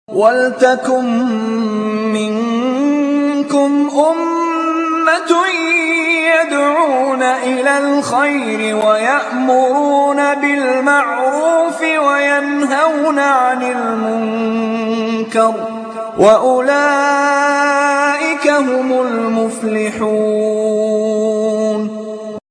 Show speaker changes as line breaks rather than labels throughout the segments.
وَلْتَكُن مِّنكُمْ أُمَّةٌ يَدْعُونَ إِلَى الْخَيْرِ وَيَأْمُرُونَ بِالْمَعْرُوفِ وَيَنْهَوْنَ عَنِ الْمُنكَرِ ۚ وَأُولَٰئِكَ هُمُ الْمُفْلِحُونَ.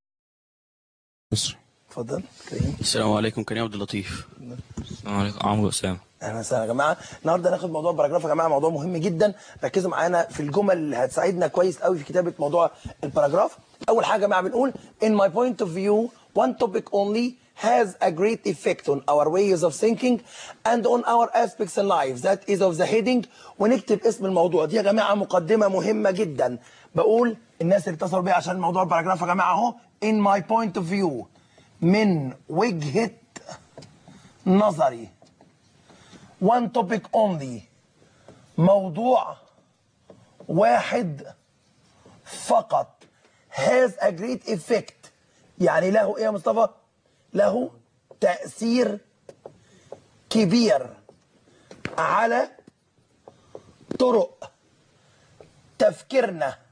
اتفضل كريم.
السلام عليكم. كريم عبد اللطيف. السلام عليكم عمرو اسامه.
اهلا وسهلا يا جماعه. النهارده هناخد موضوع الباراجراف يا جماعه، موضوع مهم جدا. ركزوا معانا في الجمل اللي هتساعدنا كويس قوي في كتابه موضوع الباراجراف. اول حاجه يا جماعه بنقول in my point of view one topic only has a great effect on our ways of thinking and on our aspects in life that is of the heading. ونكتب اسم الموضوع. دي يا جماعه مقدمه مهمه جدا. بقول الناس اللي اتصلوا بيا عشان موضوع الباراجراف يا جماعه اهو in my point of view من وجهه نظري one topic only موضوع واحد فقط has a great effect. يعني له ايه يا مصطفى؟ له تأثير كبير على طرق تفكيرنا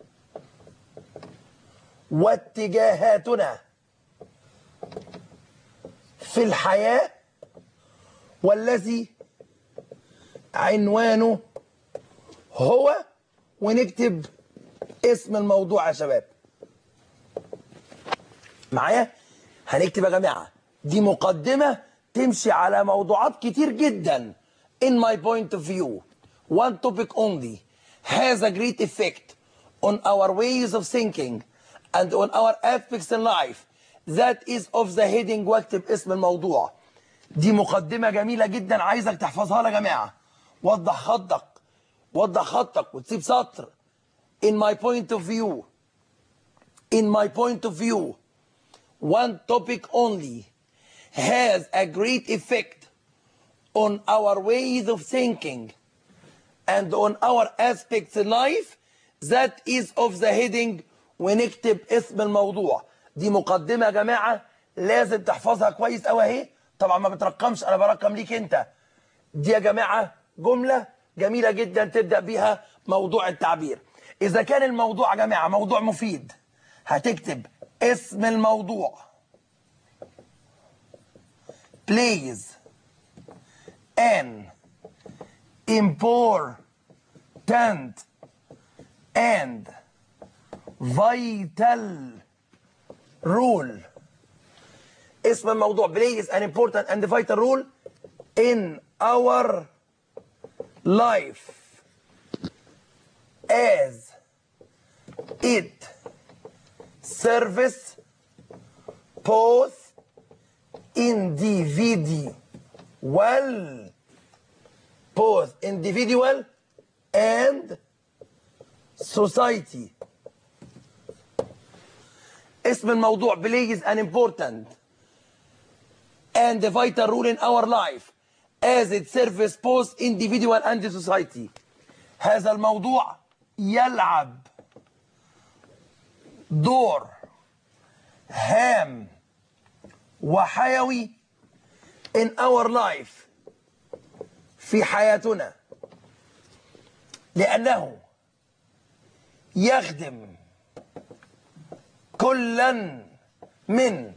واتجاهاتنا في الحياة، والذي عنوانه هو، ونكتب اسم الموضوع يا شباب معايا. هنكتب يا جماعة دي مقدمة تمشي على موضوعات كتير جدا. in my point of view one topic only has a great effect on our ways of thinking and on our aspects in life that is of the heading. واكتب اسم الموضوع. دي مقدمة جميلة جدا عايزك تحفظها يا جماعة. وضح خطك وتسيب سطر. in my point of view one topic only has a great effect on our ways of thinking and on our aspects in life that is of the heading. ونكتب اسم الموضوع. دي مقدمة يا جماعة لازم تحفظها كويس قوي اهي. طبعا ما بترقمش، انا برقم ليك انت. دي يا جماعة جملة جميلة جدا تبدأ بيها موضوع التعبير. اذا كان الموضوع يا جماعة موضوع مفيد هتكتب اسم الموضوع plays an important and vital role. اسم الموضوع plays an important and vital role in our life as it serves both individual and society. اسم الموضوع plays an important and vital role in our life as it serves both individual and society. هذا الموضوع يلعب دور هام وحيوي in our life في حياتنا، لأنه يخدم كلا من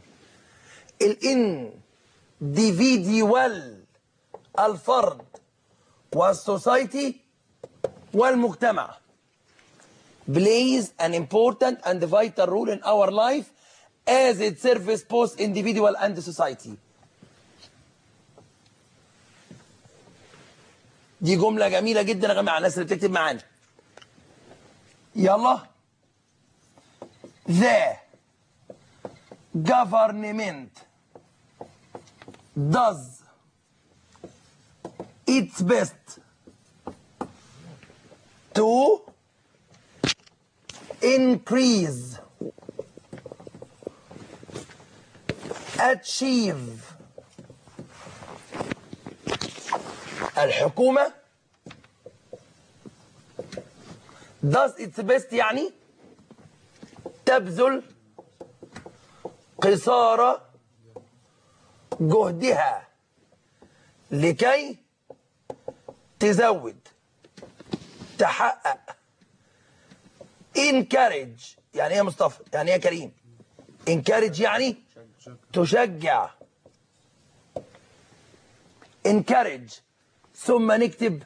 الانديفيديوال الفرد والسوسايتي والمجتمع. plays an important and vital role in our life as it serves both individual and society. دي جملة جميلة جدا يا جماعة الناس اللي بتكتب معانا. يلا. The government does its best to achieve. الحكومة does its best يعني تبذل قصارى جهدها لكي تزود، تحقق. encourage يعني ايه يا مصطفى؟ يعني ايه يا كريم؟ encourage يعني تشجع. encourage. ثم نكتب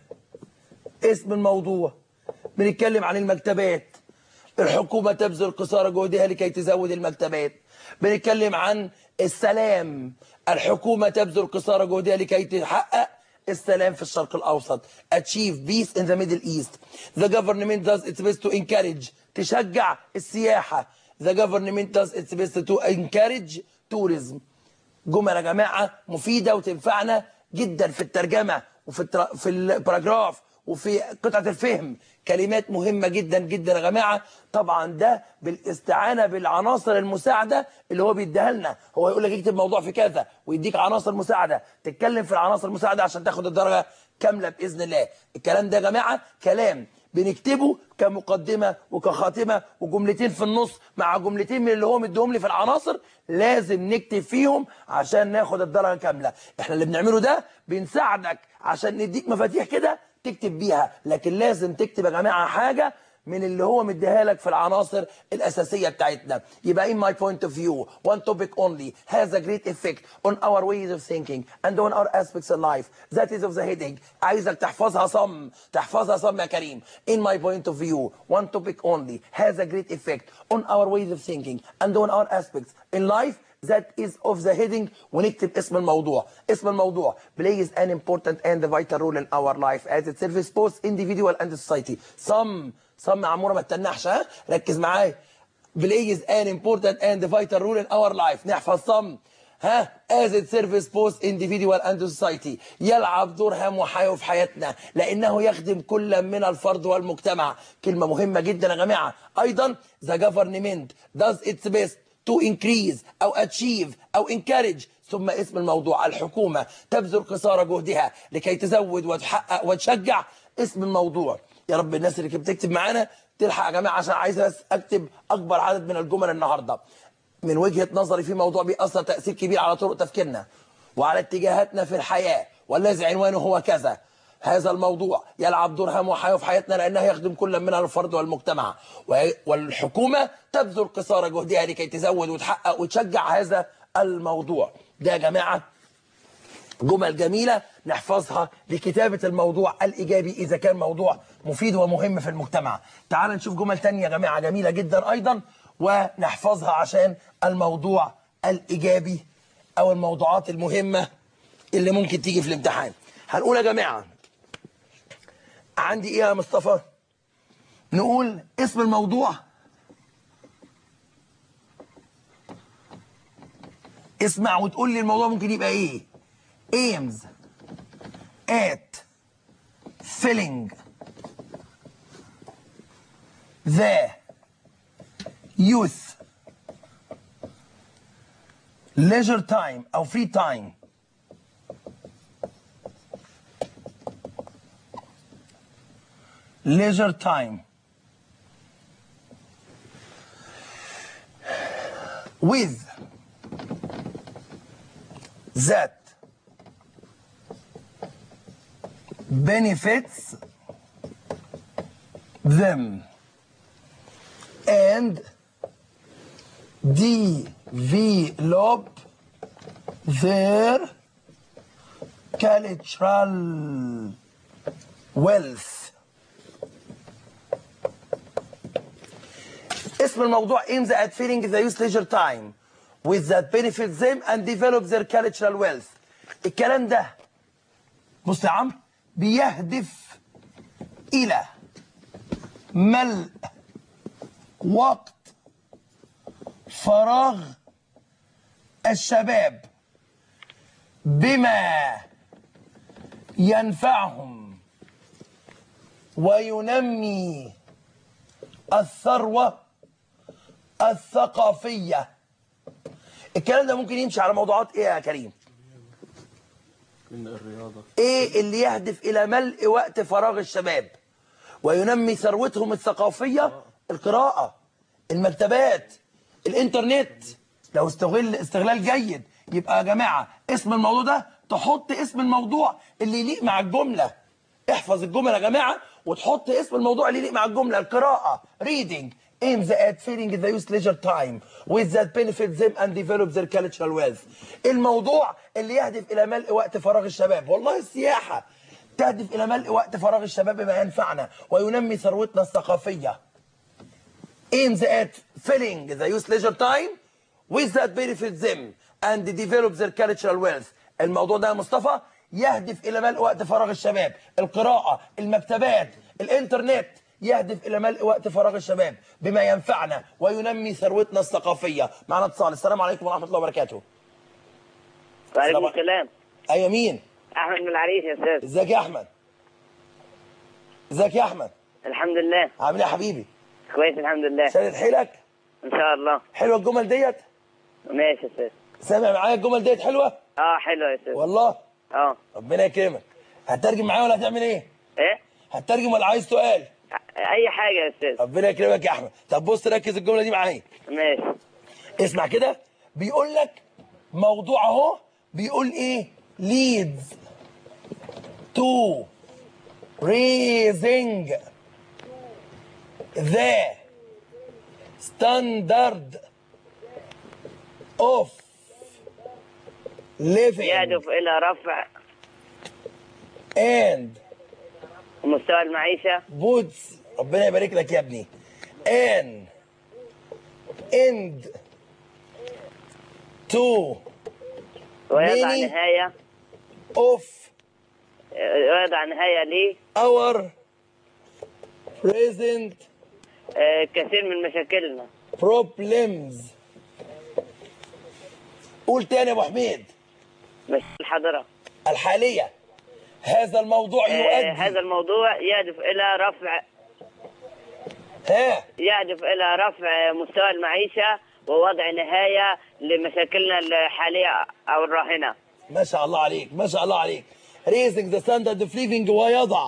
اسم الموضوع. بنتكلم عن المكتبات، الحكومة تبذل قصارى جهدها لكي تزود المكتبات. بنتكلم عن السلام، الحكومة تبذل قصارى جهدها لكي تحقق السلام في الشرق الأوسط. achieve peace in the Middle East. The government does its best to encourage. تشجع السياحة. The government does its best to encourage tourism. جمل يا جماعة مفيدة وتنفعنا جدا في الترجمة في الباراجراف وفي قطعة الفهم. كلمات مهمة جدا جدا يا جماعة. طبعا ده بالاستعانة بالعناصر المساعدة اللي هو بيديها لنا. هو يقول لك اكتب موضوع في كذا ويديك عناصر مساعدة، تتكلم في العناصر المساعدة عشان تاخد الدرجة كاملة بإذن الله. الكلام ده يا جماعة كلام بنكتبه كمقدمة وكخاتمة وجملتين في النص مع جملتين من اللي هو مديهم لي في العناصر، لازم نكتب فيهم عشان ناخد الدرجة كاملة. احنا اللي بنعمله ده بنساعدك عشان نديك مفاتيح كده تكتب بيها، لكن لازم تكتب يا جماعة حاجة من اللي هو مديها لك في العناصر الأساسية بتاعتنا. يبقى in my point of view one topic only has a great effect on our ways of thinking and on our aspects of life. That is of the heading. عايزك تحفظها صم، تحفظها صم يا كريم. In my point of view one topic only has a great effect on our ways of thinking and on our aspects in life. That is of the heading. ونكتب اسم الموضوع. اسم الموضوع plays an important and vital role in our life as it serves both individual and society. صم عموره ما تتنحش، ها ركز معايا. plays an important and vital role in our life. نحفظ صم، ها as it serves both individual and society. يلعب دور هام وحيوي في حياتنا لانه يخدم كل من الفرد والمجتمع. كلمه مهمه جدا يا جماعه. ايضا the government does its best to increase أو achieve أو encourage. ثم اسم الموضوع الحكومة تبذل قصارى جهدها لكي تزود وتحقق وتشجع. اسم الموضوع. يا رب الناس اللي بتكتب معانا تلحق يا جماعة، عشان عايز بس أكتب أكبر عدد من الجمل النهاردة. من وجهة نظري في موضوع بيأثر تأثير كبير على طرق تفكيرنا وعلى اتجاهاتنا في الحياة، والذي عنوانه هو كذا. هذا الموضوع يلعب دور هام وحيوي في حياتنا لأنه يخدم كل من الفرد والمجتمع، والحكومة تبذل قصارى جهدها لكي تزود وتحقق وتشجع هذا الموضوع. ده يا جماعة جمل جميلة نحفظها لكتابة الموضوع الإيجابي إذا كان موضوع مفيد ومهم في المجتمع. تعال نشوف جمل تانية يا جماعة جميلة جدا أيضا ونحفظها عشان الموضوع الإيجابي أو الموضوعات المهمة اللي ممكن تيجي في الامتحان. هنقول يا جماعة عندي إيه يا مصطفى؟ نقول اسم الموضوع، اسمع وتقول لي الموضوع ممكن يبقى إيه. aims at filling the youth leisure time أو free time leisure time with that benefits them and develop their cultural wealth. اسم الموضوع aims at filling the youth leisure time with that benefits them and develop their cultural wealth. الكلام ده بص يا عم بيهدف إلى ملء وقت فراغ الشباب بما ينفعهم وينمي الثروة الثقافية. الكلام ده ممكن يمشي على موضوعات ايه يا كريم؟
الرياضة.
ايه اللي يهدف الى ملء وقت فراغ الشباب وينمي ثروتهم الثقافية؟ القراءة، المكتبات، الانترنت لو استغلال جيد. يبقى يا جماعة اسم الموضوع ده تحط اسم الموضوع اللي يليق مع الجملة. احفظ الجمل يا جماعه وتحط اسم الموضوع اللي يليق مع الجمله. القراءه reading aims at filling the youth leisure time with that benefits them and develop their cultural wealth. الموضوع اللي يهدف الى ملء وقت فراغ الشباب. والله السياحه تهدف الى ملء وقت فراغ الشباب بما ينفعنا وينمي ثروتنا الثقافيه. aims at filling the youth leisure time with that benefits them and develop their cultural wealth. الموضوع ده يا مصطفى يهدف الى ملء وقت فراغ الشباب. القراءه، المكتبات، الانترنت يهدف الى ملء وقت فراغ الشباب بما ينفعنا وينمي ثروتنا الثقافيه. معنا اتصال. السلام عليكم ورحمه الله وبركاته.
وعليكم السلام.
ايوه مين؟
احمد من العريش يا استاذ.
ازيك يا احمد؟ ازيك يا احمد؟
الحمد لله.
عامل ايه يا حبيبي؟
كويس الحمد لله.
شادد حيلك؟
ان شاء الله.
حلوه الجمل ديت؟
ماشي يا استاذ.
سامع معايا الجمل ديت حلوه؟
حلوه يا استاذ.
والله؟ ربنا يكرمك. هتترجم معايا ولا هتعمل ايه؟
ايه؟
هتترجم ولا عايز سؤال؟
اي حاجه يا استاذ.
ربنا يكرمك يا احمد. طب بص ركز الجمله دي معايا.
ماشي.
اسمع كده بيقول لك موضوع اهو بيقول ايه؟ leads to raising the standard of living
يهدف الى رفع
and
مستوى المعيشه.
puts ربنا يبارك لك يا ابني and end to
ويضع
many
نهايه
of
ويضع نهايه ليه
our present
كثير من مشاكلنا.
problems. قول تاني يا ابو حميد.
مش الحاضره
الحاليه. هذا الموضوع يؤدي
هذا الموضوع يهدف الى رفع مستوى المعيشه ووضع نهايه لمشاكلنا الحاليه او الراهنه.
ما شاء الله عليك ما شاء الله عليك. raising the standard of living ويضع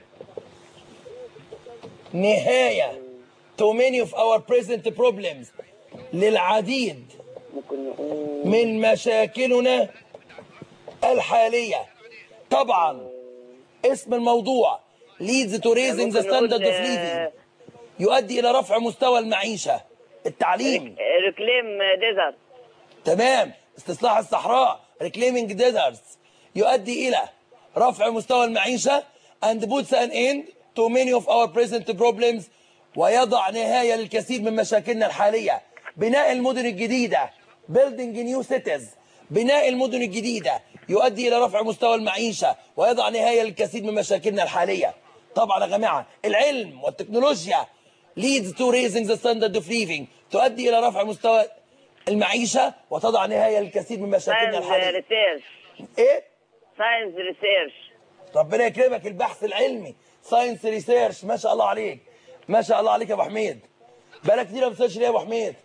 نهايه to many of our present problems للعديد
ممكن نقول
من مشاكلنا الحاليه. طبعا اسم الموضوع leads to raising the standard of living يؤدي الى رفع مستوى المعيشه. التعليم.
ريكليم ديزرت.
تمام. استصلاح الصحراء reclaiming deserts يؤدي الى رفع مستوى المعيشه and puts an end to many of our present problems ويضع نهايه للكثير من مشاكلنا الحاليه. بناء المدن الجديده building new cities. بناء المدن الجديده يؤدي الى رفع مستوى المعيشه ويضع نهايه للكثير من مشاكلنا الحاليه. طبعا يا جماعه العلم والتكنولوجيا leads to raising the standard of living تؤدي الى رفع مستوى المعيشه وتضع نهايه للكثير من مشاكلنا الحاليه.
ريسيرش.
ايه؟
ساينس ريسيرش.
ربنا يكرمك. البحث العلمي ساينس ريسيرش. ما شاء الله عليك ما شاء الله عليك يا ابو حميد. بقالك كتير ما بتسالش ليه يا ابو حميد؟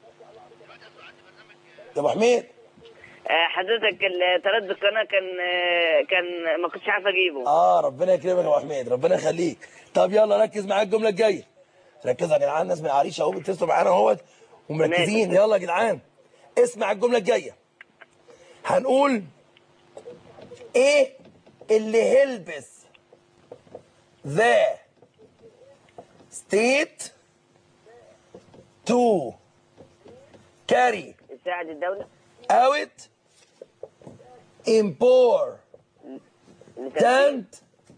يا ابو حميد
حضرتك تردد القناه كان ما كنتش عارف اجيبه.
ربنا يكرمك يا ابو حميد ربنا يخليك. طب يلا ركز معايا الجمله الجايه. ركزوا يا جدعان. الناس من العريش اهو بيتصلوا معانا اهوت ومركزين. يلا يا جدعان اسمع الجمله الجايه. هنقول ايه اللي هيلبس ذا ستيت تو كاري
يساعد الدوله
out important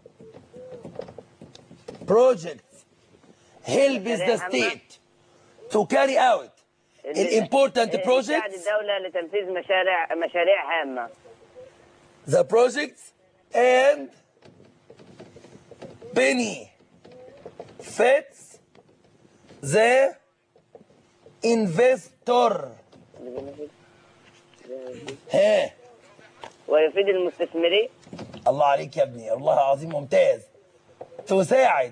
projects. helps the state to carry out important
يساعد
projects.
الدوله لتنفيذ مشاريع هامه.
The projects and benefits the investor. ها
ويفيد المستثمرين.
الله عليك يا ابني والله العظيم ممتاز. تساعد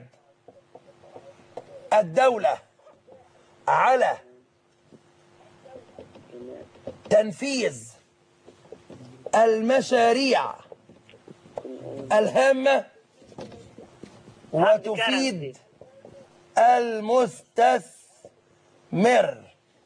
الدولة على تنفيذ المشاريع الهامة وتفيد المستثمر.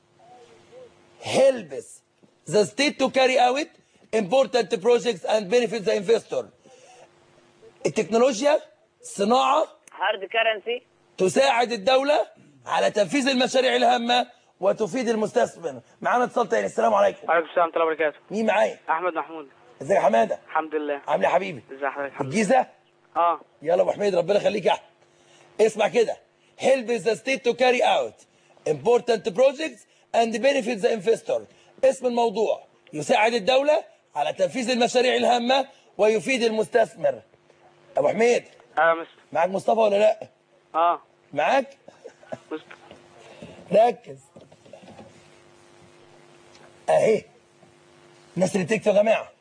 helps the state to carry out important projects and benefit the investor. التكنولوجيا صناعة
هارد كرنسي.
تساعد الدولة على تنفيذ المشاريع الهامة وتفيد المستثمر. معانا اتصال تاني. السلام عليكم.
وعليكم السلام ورحمة الله وبركاته.
مين معايا؟
أحمد محمود.
ازيك يا حمادة؟
الحمد لله.
عامل ايه يا حبيبي؟
ازي حضرتك؟ الحمد لله.
الجيزة؟
يلا
يا ابو حميد ربنا يخليك يا احمد. اسمع كده. help the state to carry out important projects and benefit the investor. اسم الموضوع يساعد الدولة على تنفيذ المشاريع الهامة ويفيد المستثمر. ابو حميد
يا مستر.
معاك مصطفى ولا لا؟ معاك؟
مستر.
ركز اهي الناس اللي بتكتب يا جماعه.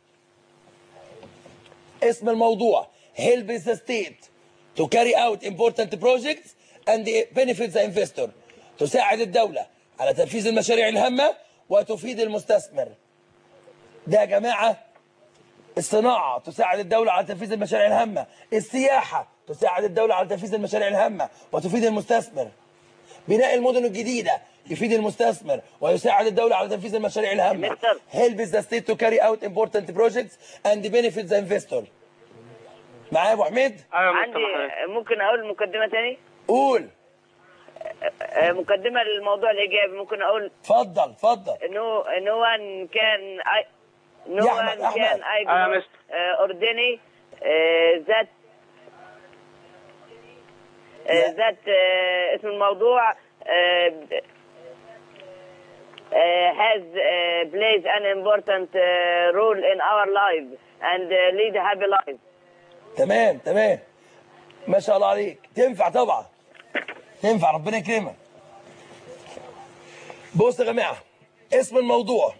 اسم الموضوع help the state to carry out important projects and benefit the investor. تساعد الدولة على تنفيذ المشاريع الهامة وتفيد المستثمر. ده يا جماعة الصناعة تساعد الدولة على تنفيذ المشاريع الهامة. السياحة تساعد الدولة على تنفيذ المشاريع الهامة وتفيد المستثمر. بناء المدن الجديدة يفيد المستثمر ويساعد الدولة على تنفيذ المشاريع الهامة. help the state to carry out important projects and benefit the investor. معايا يا ابو حميد؟
عندي ممكن اقول مقدمه تاني؟
قول.
مقدمه للموضوع الايجابي ممكن اقول.
اتفضل اتفضل.
no one can ordinary that اسم الموضوع has plays an important role in our lives and lead a happy life.
تمام تمام ما شاء الله عليك. تنفع طبعا تنفع ربنا يكرمك. بص يا جماعه اسم الموضوع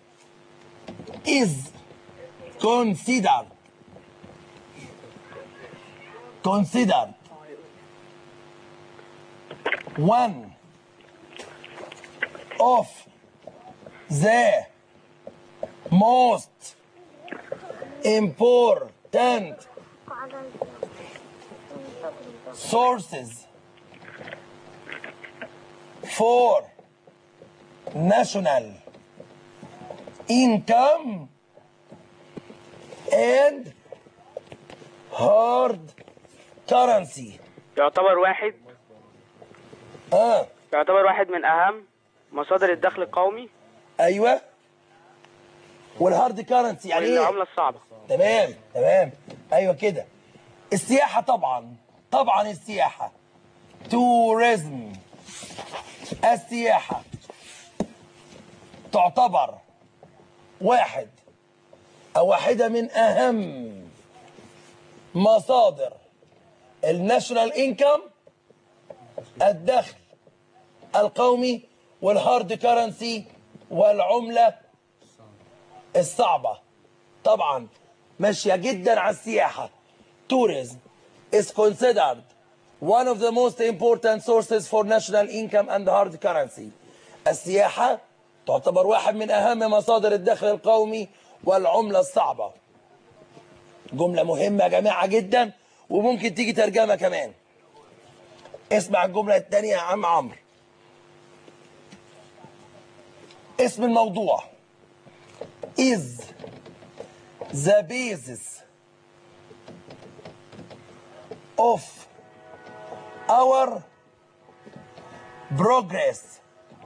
is considered one of the most important sources for national income and hard currency.
يعتبر واحد من أهم مصادر الدخل القومي.
أيوه. والهارد كارنسي يعني ايه؟
العملة الصعبة.
تمام تمام ايوه كده. السياحة طبعا السياحة توريزم. السياحة تعتبر واحدة من أهم مصادر الناشونال انكم الدخل القومي والهارد كارنسي والعملة الصعبة. طبعا ماشية جدا على السياحة. tourism is considered one of the most important sources for national income and hard currency. السياحة تعتبر واحد من أهم مصادر الدخل القومي والعملة الصعبة. جملة مهمة يا جماعة جدا وممكن تيجي ترجمة كمان. اسمع الجملة الثانية يا عم عمرو. اسم الموضوع is the basis of our progress.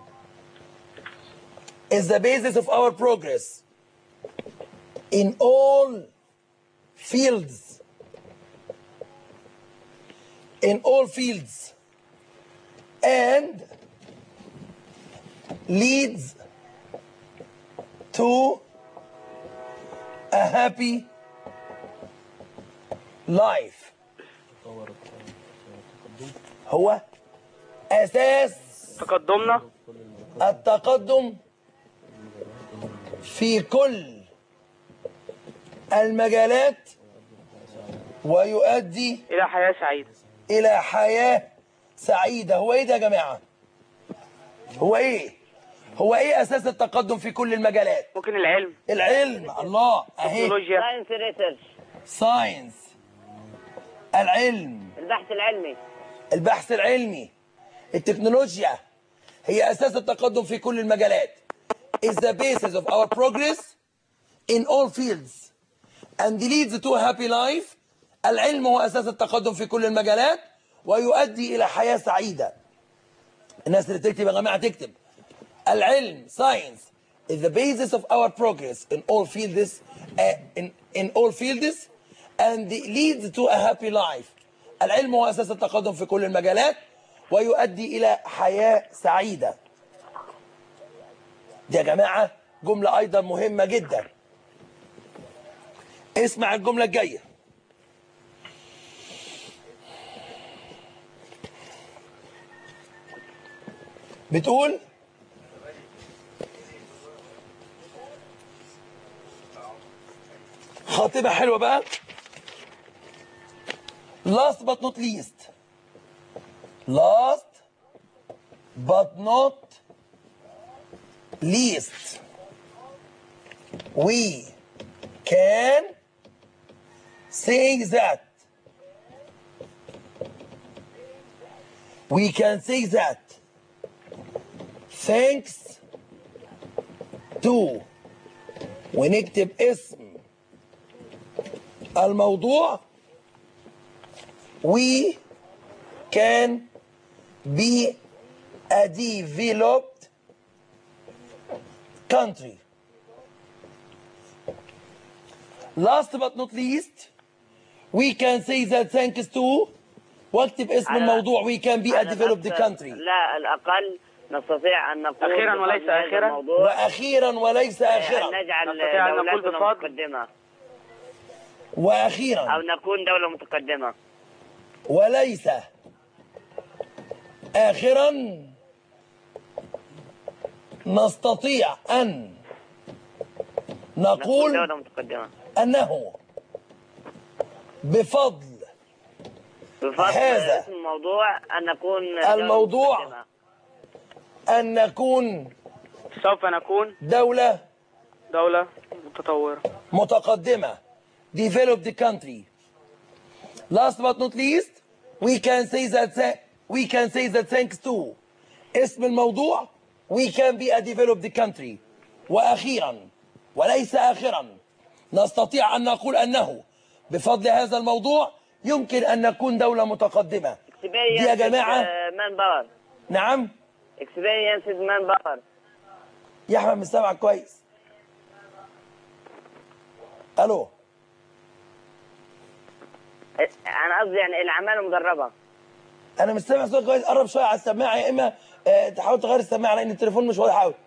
Is the basis of our progress in all fields. And leads to a happy life. هو أساس التقدم في كل المجالات ويؤدي إلى حياة سعيدة. هو إيه ده يا جماعة؟ هو إيه أساس التقدم في كل المجالات؟
ممكن العلم.
الله أهي.
ساينس ريسيرش.
ساينس العلم. البحث العلمي. التكنولوجيا هي أساس التقدم في كل المجالات. is the basis of our progress in all fields and leads to a happy life العلم هو أساس التقدم في كل المجالات ويؤدي إلى حياة سعيدة. الناس اللي تكتب يا جماعة تكتب العلم science is the basis of our progress in all fields and leads to a happy life. العلم هو أساس التقدم في كل المجالات ويؤدي إلى حياة سعيدة. دي يا جماعة جملة أيضا مهمة جدا. اسمع الجملة الجاية. بتقول خاطبة حلوة بقى. last but not least we can say that thanks to ونكتب اسم الموضوع we can be a developed country. Last but not least we can say that thanks to واكتب اسم الموضوع we can be a developed country.
لا الأقل نستطيع أن نقول
أخيرا وليس آخرا.
وأخيرا وليس آخرا.
أن نجعل
نستطيع أن نقول
دولتنا
بفضل.
متقدمة
وأخيرا
أو نكون دولة متقدمة
وليس آخرا نستطيع أن نقول
دولة متقدمة
أنه بفضل هذا
اسم الموضوع أن نكون
الموضوع
دولة متقدمة.
أن نكون
سوف نكون
دولة
متطورة.
متقدمة developed country. Last but not least we can say that thanks to اسم الموضوع we can be a developed country. وأخيرا وليس آخرا نستطيع أن نقول أنه بفضل هذا الموضوع يمكن أن نكون دولة متقدمة. دي يا جماعة
manpower.
نعم
experience is manpower.
يا أحمد مش سامعك كويس. ألو
أنا قصدي يعني الأعمال المدربة.
أنا مش سامع صوتك كويس. قرب شوية على السماعة يا إما تحاول تغير السماعة لأن التليفون مش واضح أوي.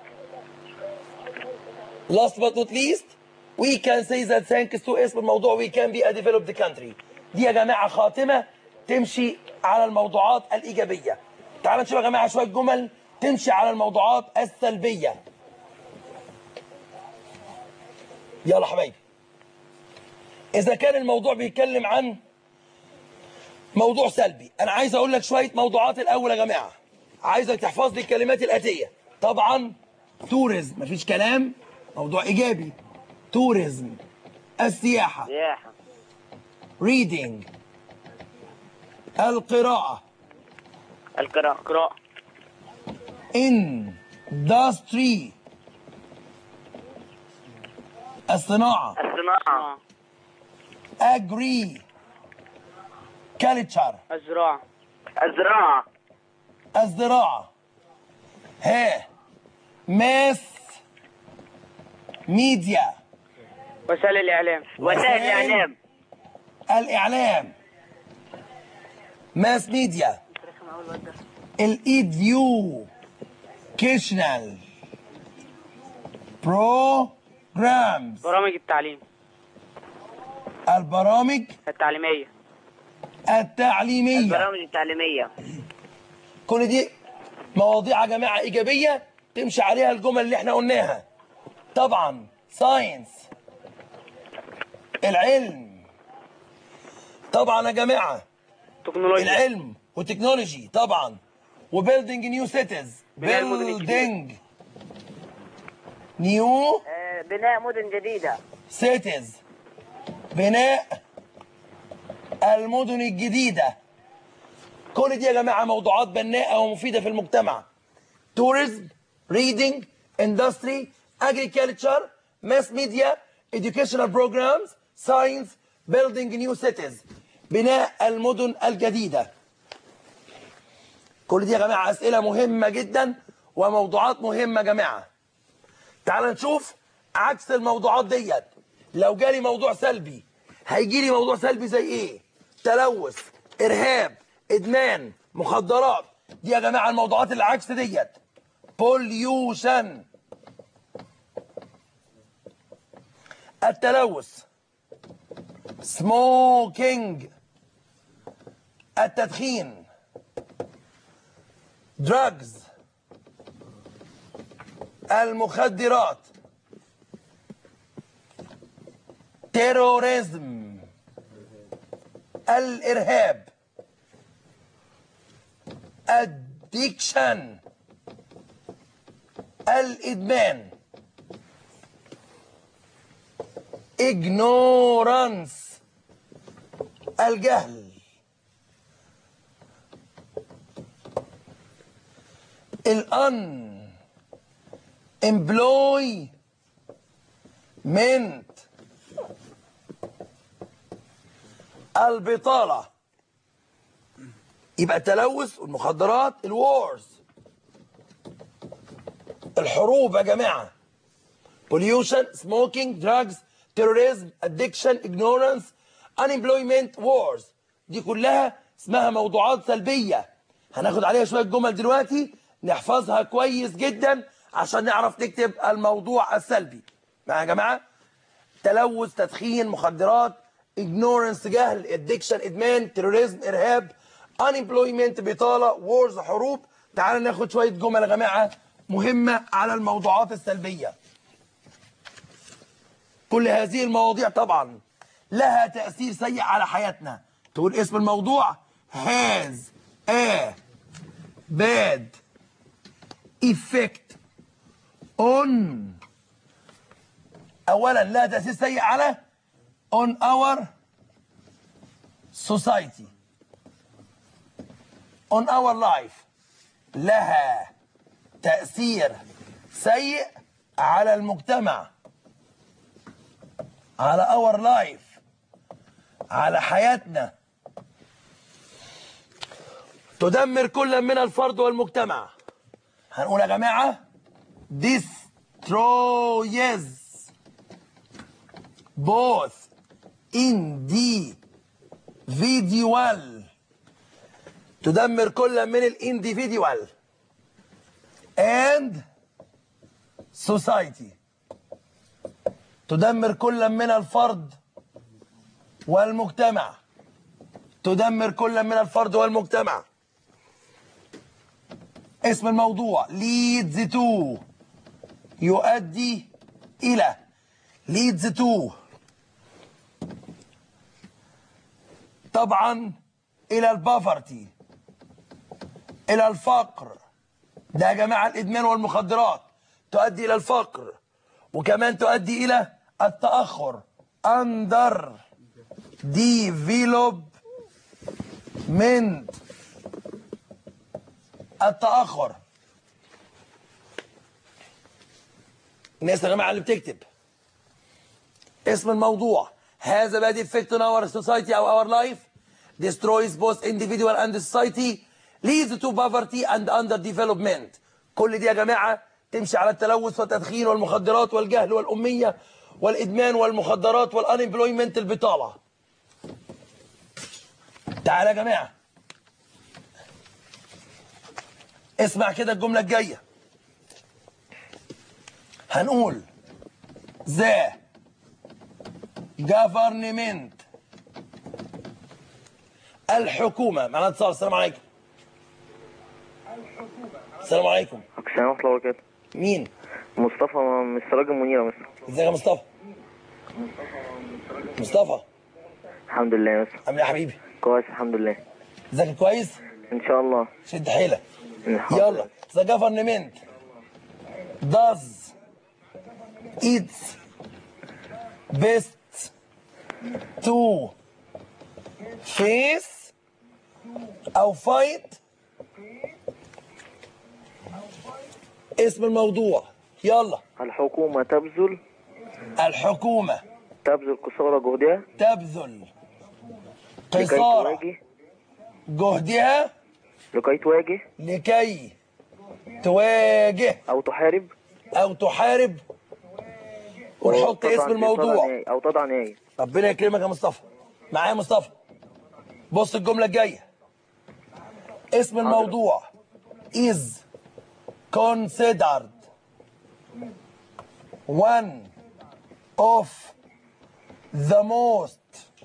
Last but not least we can say that thanks to اسم الموضوع we can be a developed country. دي يا جماعة خاتمة تمشي على الموضوعات الإيجابية. تعالوا نشوف يا جماعة شوية جمل تمشي على الموضوعات السلبية. يلا حبايبي. إذا كان الموضوع بيتكلم عن موضوع سلبي أنا عايز أقول لك شوية موضوعات الأول يا جماعة. عايزك تحفظ لي الكلمات الآتية. طبعا توريزم مفيش كلام موضوع إيجابي. توريزم السياحة. reading القراءة. industry الصناعة. agriculture الزراعة. mass media
وسائل
الإعلام. mass media. educational programs
برامج التعليم.
البرامج
التعليمية.
البرامج التعليمية.
كل دي مواضيع يا جماعة إيجابية تمشي عليها الجمل اللي احنا قلناها. طبعا ساينس العلم. طبعا يا جماعة
تكنولوجيا.
العلم وتكنولوجي طبعا. وبيلدينج نيو سيتيز. بيلدينج نيو
بناء مدن جديدة.
سيتيز بناء المدن الجديدة. كل دي يا جماعة موضوعات بناءة ومفيدة في المجتمع. tourism, reading, industry, agriculture, mass media, educational programs, science, building new cities بناء المدن الجديدة. كل دي يا جماعة أسئلة مهمة جدا وموضوعات مهمة يا جماعة. تعال نشوف عكس الموضوعات ديت. لو جالي موضوع سلبي هيجي لي موضوع سلبي زي ايه؟ تلوث، ارهاب، ادمان، مخدرات. دي يا جماعة الموضوعات اللي عكس ديت. pollution، التلوث. smoking، التدخين. drugs، المخدرات. terrorism، الإرهاب. addiction، الإدمان. ignorance، الجهل. unemployment، البطالة. يبقى التلوث والمخدرات، الوارز، الحروب يا جماعة. pollution، smoking، drugs، terrorism، addiction، ignorance، unemployment، wars. دي كلها اسمها موضوعات سلبية. هناخد عليها شوية جمل دلوقتي نحفظها كويس جدا عشان نعرف نكتب الموضوع السلبي. معايا يا جماعة؟ تلوث، تدخين، مخدرات، ignorance جهل، addiction ادمان، terrorism ارهاب، unemployment بطالة، wars حروب. تعالوا ناخد شوية جمل يا جماعة مهمة على الموضوعات السلبية. كل هذه المواضيع طبعا لها تأثير سيء على حياتنا. تقول اسم الموضوع has a bad effect on. أولا لها تأثير سيء على on our society on our life. لها تأثير سيء على المجتمع، على our life، على حياتنا. تدمر كل من الفرد والمجتمع. هنقول يا جماعة destroys both individual. تدمر كل من الانديفيديوال and society. تدمر كل من الفرد والمجتمع. تدمر كل من الفرد والمجتمع. اسم الموضوع leads to، يؤدي إلى. leads to طبعا إلى البافرتي، إلى الفقر. ده يا جماعة الإدمان والمخدرات تؤدي إلى الفقر، وكمان تؤدي إلى التأخر under development، التأخر. الناس يا جماعة اللي بتكتب اسم الموضوع has a bad effect on our society أو our life، destroys both individual and society، leads to poverty and underdevelopment. كل دي يا جماعة تمشي على التلوث والتدخين والمخدرات والجهل والأمية والإدمان والمخدرات والانemployment، البطالة. تعالى يا جماعة اسمع كده الجملة الجاية. هنقول the government، الحكومة. معنا اتصال. السلام عليكم. السلام عليكم.
السلام ورحمة الله وبركاته.
مين؟
مصطفى من السراج المنيرة مصر.
ازيك يا مصطفى؟ مصطفى
الحمد لله يا مصر.
عامل ايه يا حبيبي؟
كويس الحمد لله.
ذاكر كويس؟
إن شاء الله.
شد حيلك.
يلا.
The government does its best to face أو fight. اسم الموضوع يلا.
الحكومة تبذل.
الحكومة
تبذل قصارى جهدها
تبذل
لكي
قصارى
تواجه
جهدها لكي تواجه
أو تحارب
أو تحارب، ونحط اسم الموضوع.
أو تضع نهاية.
ربنا يكرمك يا مصطفى. معايا مصطفى، بص الجملة الجاية. اسم الموضوع is considered one of the most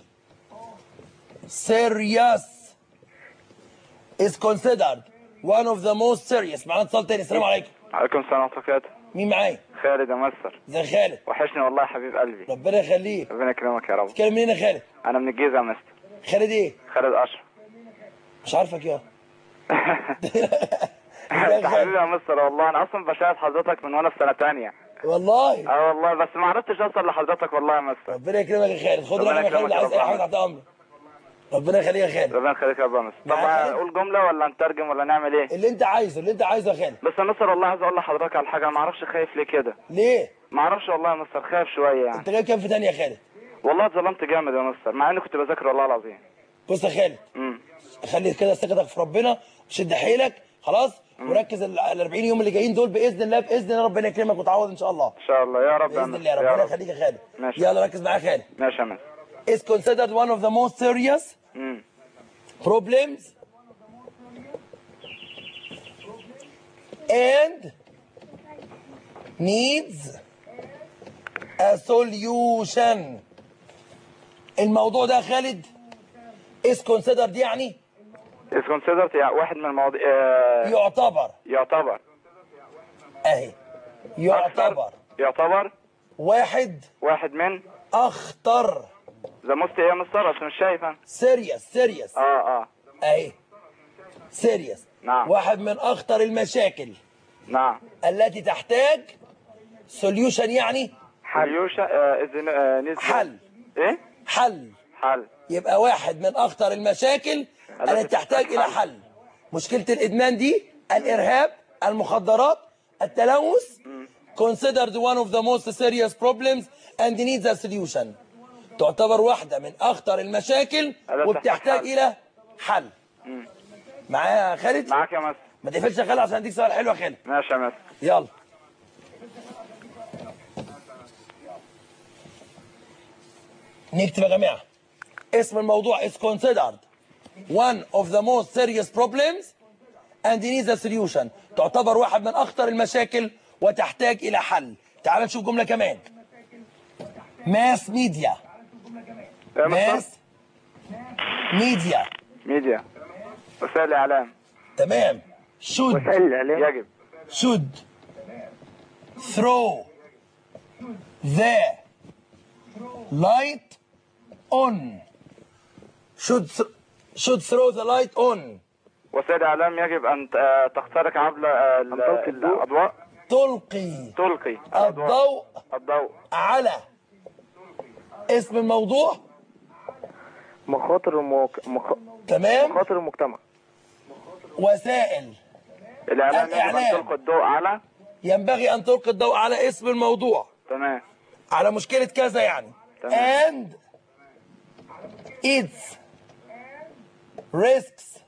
serious is considered one of the most serious. معانا اتصال تاني. السلام عليكم.
عليكم السلام ورحمة الله وبركاته.
مين معايا؟
خالد يا مستر.
ازي خالد؟
وحشني والله يا حبيب قلبي.
ربنا يخليك.
ربنا يكرمك يا رب.
تتكلم منين يا خالد؟
أنا من الجيزة يا مستر.
خالد ايه؟
خالد أشرف.
مش عارفك يا
انت حبيبي يا مستر والله. أنا أصلا بشاهد حضرتك من وأنا في سنة تانية.
والله؟
والله بس ما عرفتش أوصل لحضرتك والله يا مستر.
ربنا يكرمك يا خالد. خد
ربنا
رقم يا خالد،
يكرمك يا
عايز اي
رب.
حاجه تحت امرك. ربنا يخليك يا خالد.
ربنا يخليك يا مستر. طب
معاك خالد؟
أقول جملة ولا نترجم ولا نعمل إيه؟
اللي انت عايزه يا خالد.
بس يا مستر والله عايز أقول لحضرتك على حاجة. ما أعرفش خايف ليه كده.
ليه؟
ما أعرفش والله يا مستر، خايف شوية يعني.
انت جايب كام في تانية يا خالد؟
والله اتظلمت جامد يا مستر مع إني كنت بذاكر والله العظيم.
بص يا خالد، خلي كده ثقتك في ربنا وشد حيلك خلاص، وركز ال 40 يوم اللي جايين دول باذن الله. باذن الله ربنا يكرمك وتعوض ان شاء الله.
إن شاء الله يا رب.
باذن الله ربنا يخليك يا خالد.
ماشي.
يلا ركز معايا يا خالد.
ماشي يا مستر.
is considered one of the most serious problems and needs a solution. الموضوع ده يا خالد is considered يعني
is considered يعني واحد من المواضيع
يعتبر اهي
يعتبر
واحد
من
اخطر.
ذا موست ايه يا مستر؟ عشان مش شايف انا.
serious اهي serious.
نعم.
واحد من اخطر المشاكل
نعم.
التي تحتاج solution يعني
حل.
حل.
ايه؟
حل. يبقى واحد من اخطر المشاكل التي تحتاج الى حل. مشكلة الادمان دي، الارهاب، المخدرات، التلوث considered one of the most serious problems and needs a solution. تعتبر واحدة من اخطر المشاكل وبتحتاج الى حل. معايا يا خالد؟
معاك يا مستر.
ما تقفلش يا خالد عشان اديك سؤال حلو يا خالد.
ماشي يا مستر.
يلا. نكتب يا جماعة. اسم الموضوع is considered one of the most serious problems and needs a solution. تعتبر واحد من أخطر المشاكل وتحتاج إلى حل. تعال نشوف جملة كمان. mass media.
وسائل الإعلام.
تمام.
وسائل الإعلام
يجب.
should throw the light on. should throw the light on.
وسائل الإعلام يجب أن تخترق عبر الأضواء.
تلقي الضوء على اسم الموضوع تمام.
مخاطر المجتمع.
وسائل
الإعلام
ينبغي أن تلقي الضوء على اسم الموضوع.
تمام.
على مشكلة كذا يعني.
تمام.
and its risks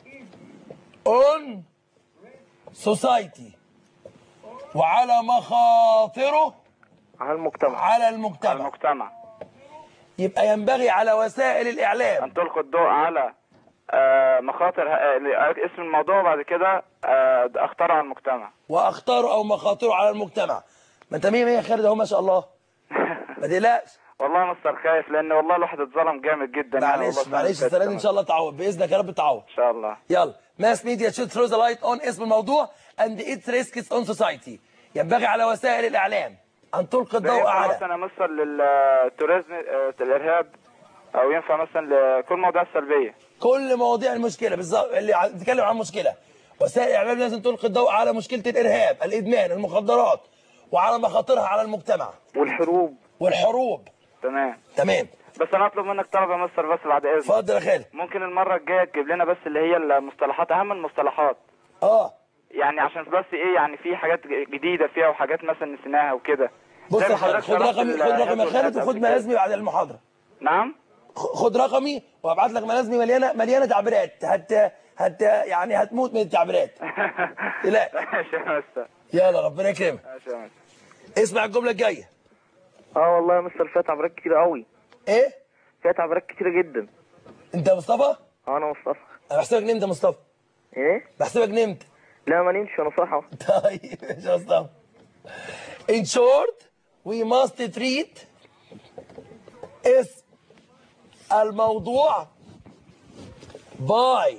on society. وعلى مخاطره على المجتمع. يبقى ينبغي على وسائل الإعلام
أن تلقي الضوء على مخاطر اسم الموضوع، بعد كده أخطره على المجتمع.
وأخطاره أو مخاطره على المجتمع. ما أنت 100 100 خالد أهو ما شاء الله. ما تقلقش.
والله مستر خايف لأن والله الواحد اتظلم جامد جدا.
معلش السنة دي إن شاء الله تعوض بإذنك يا رب تعوض.
إن شاء الله.
يلا. mass media should throw the light on اسم الموضوع and its risks on society. ينبغي على وسائل الإعلام أن تلقي الضوء على
مثلا مثلا للتوريزم، الإرهاب، أو ينفع مثلا لكل مواضيع السلبية.
كل مواضيع المشكلة بالظبط اللي بتتكلم عن مشكلة. وسائل الإعلام لازم تلقي الضوء على مشكلة الإرهاب، الإدمان، المخدرات، وعلى مخاطرها على المجتمع. والحروب. تمام.
بس انا اطلب منك طلب يا مستر بس بعد اذنك.
اتفضل يا خالد.
ممكن المره الجايه تجيب لنا بس اللي هي المصطلحات، اهم المصطلحات. يعني عشان بس ايه يعني في حاجات جديده فيها وحاجات مثلا نسيناها وكده،
بص
زي
يا
ما
خالد،
حضرتك
خد
شرحت
رقمي، خد رقمي يا
الهيد
خالد،
والهات
وخد
قبل كده.
ملازمي بعد المحاضره.
نعم.
خد رقمي وهبعت لك ملازمي مليانه تعبيرات، يعني هتموت من التعبيرات. لا
ماشي يا مستر.
يلا ربنا يكرمك.
ماشي يا مستر.
اسمع الجمله الجايه.
والله يا مستر فيها تعبيرات كتير قوي.
ايه؟
فيها تعبيرات كتيرة جدا.
انت مصطفى؟
انا مصطفى.
انا بحسبك نمت يا مصطفى.
ايه؟
بحسبك نمت.
لا ما نمشي انا صاحي.
طيب ماشي يا مصطفى. In short we must treat اسم الموضوع by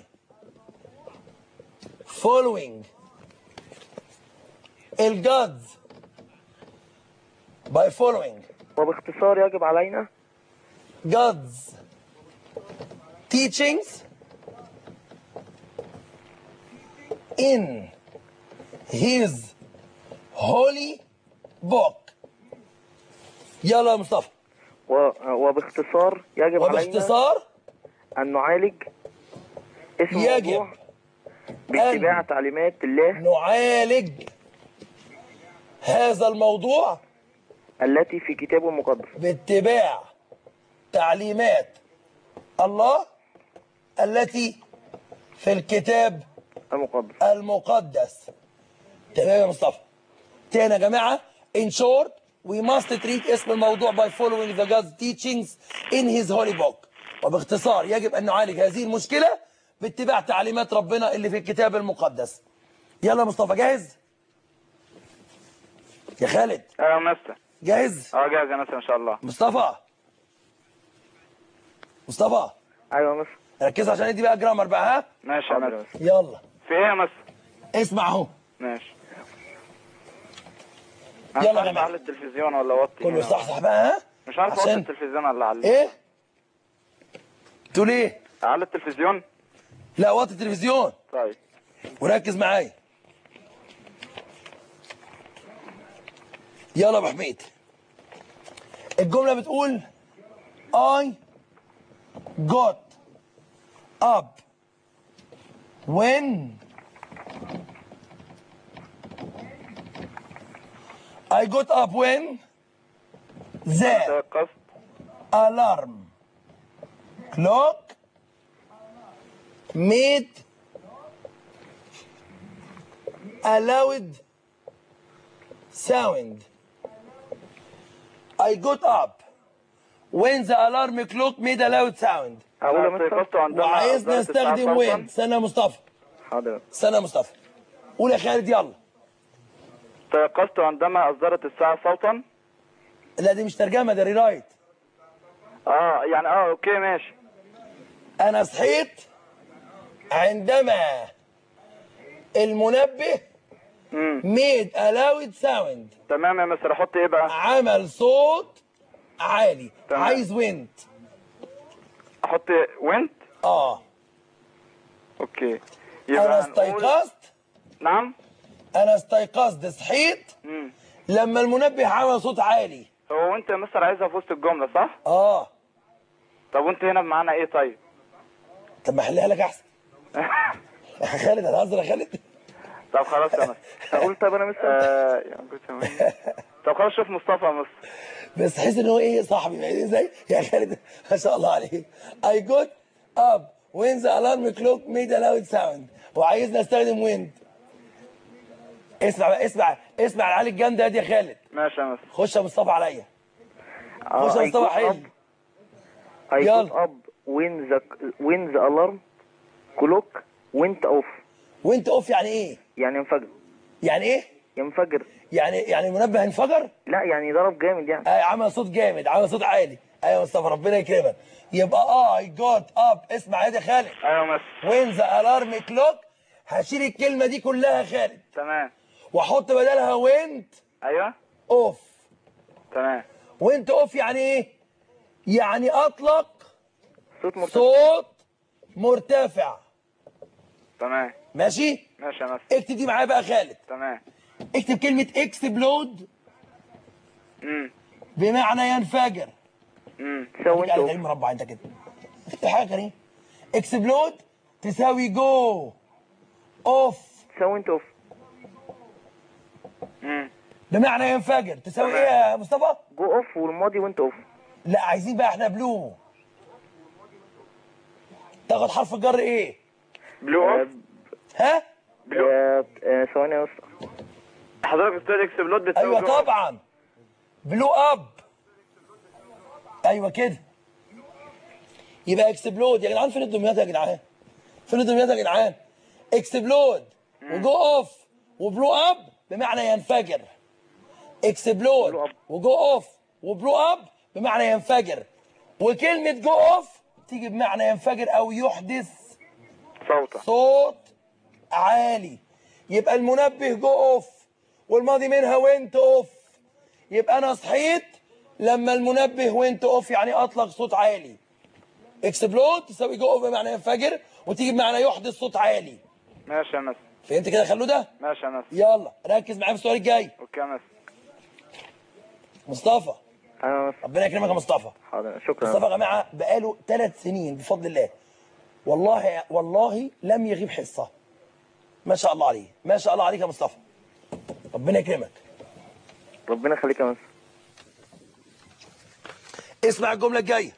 following الجادز by following
وباختصار يجب علينا
God's teachings in his holy book. يلا يا مصطفى.
وباختصار يجب علينا
وباختصار
ان نعالج اسم
يجب
الموضوع باتباع تعليمات الله
نعالج هذا الموضوع
التي في كتابه المقدس
باتباع تعليمات الله التي في الكتاب المقدس. تمام يا مصطفى. تاني يا جماعة. In short we must treat اسم الموضوع by following the God's teachings in his holy book. وباختصار يجب أن نعالج هذه المشكلة باتباع تعليمات ربنا اللي في الكتاب المقدس. يلا يا مصطفى جاهز؟ يا خالد.
ايوه يا مستر.
جاهز؟
جاهز يا مستر ان شاء الله.
مصطفى.
ايوه يا مستر.
ركزوا عشان ندي بقى جرامر بقى. ها؟
ماشي يا مستر.
يلا.
في ايه يا مستر؟
اسمع اهو.
ماشي.
يلا يا جماعه.
على التلفزيون ولا وطي؟
كله صح بقى. ها؟
مش عارف اوطي التلفزيون ولا على
ايه؟ تقول ايه؟
على التلفزيون؟
لا وطي التلفزيون.
طيب.
وركز معايا. يلا يا ابو حميد. الجمله بتقول I got up when the alarm clock made a loud sound. I got up when the alarm clock made a loud sound. وعايزنا نستخدم وين؟ استنى يا مصطفى.
حاضر.
استنى يا مصطفى. قول يا خالد يلا.
تيقظت عندما أصدرت الساعة صوتا.
لا دي مش ترجمة، ده ريرايت.
يعني اوكي ماشي.
أنا صحيت عندما المنبه made a loud sound.
تمام يا مستر. احط ايه بقى؟
عمل صوت عالي.
تمام.
عايز وينت.
احط وينت؟
اوكي. انا استيقظت.
نعم.
انا استيقظت صحيت لما المنبه عمل صوت عالي.
هو وانت يا مستر عايزها في وسط الجمله صح؟ طب وانت هنا بمعنى ايه طيب؟
طب ما احلها لك احسن. خالد هتهزر يا خالد؟
طب خلاص يا مستر.
اقول طب انا مستر.
طب خلاص شوف مصطفى يا مستر.
بس حس ان هو ايه صاحبي ازاي يا خالد. ما شاء الله عليك. I got up when the alarm clock made a loud sound. وعايزنا استخدم ويند. اسمع بقى اسمع العالي الجامده دي يا خالد.
ماشي يا مستر.
خش يا مصطفى عليا. خش يا مصطفى حلو.
I got up when the alarm clock went off.
went off يعني ايه؟
يعني انفجر.
يعني ايه؟
ينفجر.
يعني المنبه انفجر؟
لا يعني ضرب جامد يعني.
عمل صوت جامد، عمل صوت عالي. ايوه يا مصطفى ربنا يكرمك. يبقى I got up. اسمع يا خالد.
ايوه يا مستر.
when the alarm clock هشيل الكلمه دي كلها يا خالد.
تمام.
واحط بدلها went.
ايوه.
off.
تمام.
went off يعني ايه؟ يعني اطلق
صوت
مرتفع.
تمام.
ماشي؟
ماشي يا مستر.
اكتب دي معايا بقى خالد.
تمام.
اكتب كلمة اكسبلود بمعنى ينفجر.
سوي
انت كريم مربع انت كده. اكتب حاجة كريم. اكسبلود تساوي جو اوف.
سوي انت اوف.
بمعنى ينفجر تساوي ايه يا مصطفى؟
جو اوف والماضي وانت اوف.
لا عايزين بقى احنا بلو. تاخد حرف الجر ايه؟
بلو اوف.
ها؟
ثواني يا اسطى.
حضرتك بتقول اكسبلود بتساوي
ايوه
جو أوف.
طبعا. بلو اب. ايوه كده. يبقى اكسبلود يا جدعان. فين الدمياط يا جدعان؟ فين الدمياط يا جدعان؟ اكسبلود وجو اوف وبلو اب بمعنى ينفجر. اكسبلود وجو اوف وبلو اب بمعنى ينفجر. وكلمة جو اوف تيجي بمعنى ينفجر او يحدث صوت عالي. يبقى المنبه جو اوف والماضي منها وينت اوف. يبقى انا صحيت لما المنبه وينت اوف يعني اطلق صوت عالي. اكسبلود تساوي جو اوف بمعنى ينفجر وتيجي بمعنى يحدث صوت عالي.
ماشي يا مستر.
فهمت كده خلو ده؟
ماشي يا مستر.
يلا ركز معايا في السؤال الجاي.
اوكي يا مستر.
مصطفى
انا
ربنا يكرمك يا مصطفى.
حاضر شكرا.
مصطفى يا جماعه بقاله 3 سنين بفضل الله. والله لم يغيب حصه. ما شاء الله عليه، ما شاء الله عليك يا مصطفى. ربنا يكرمك.
ربنا يخليك يا مستر.
اسمع الجمله الجايه.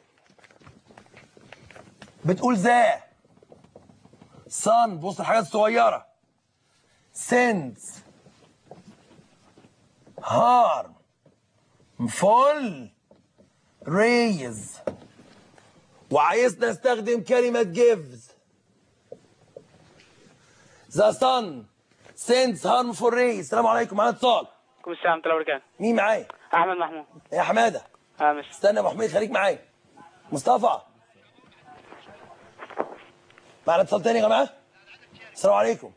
بتقول ذا صن، بص الحاجات الصغيره، sends harmful rays وعايزنا نستخدم كلمة gives. The sun sends harmful rays. السلام عليكم، معانا اتصال.
عليكم السلام ورحمة الله وبركاته.
مين معايا؟
أحمد محمود.
يا حمادة.
ماشي.
استنى يا ابو حميد خليك معايا. مصطفى معنا اتصال تاني يا جماعة؟ السلام عليكم.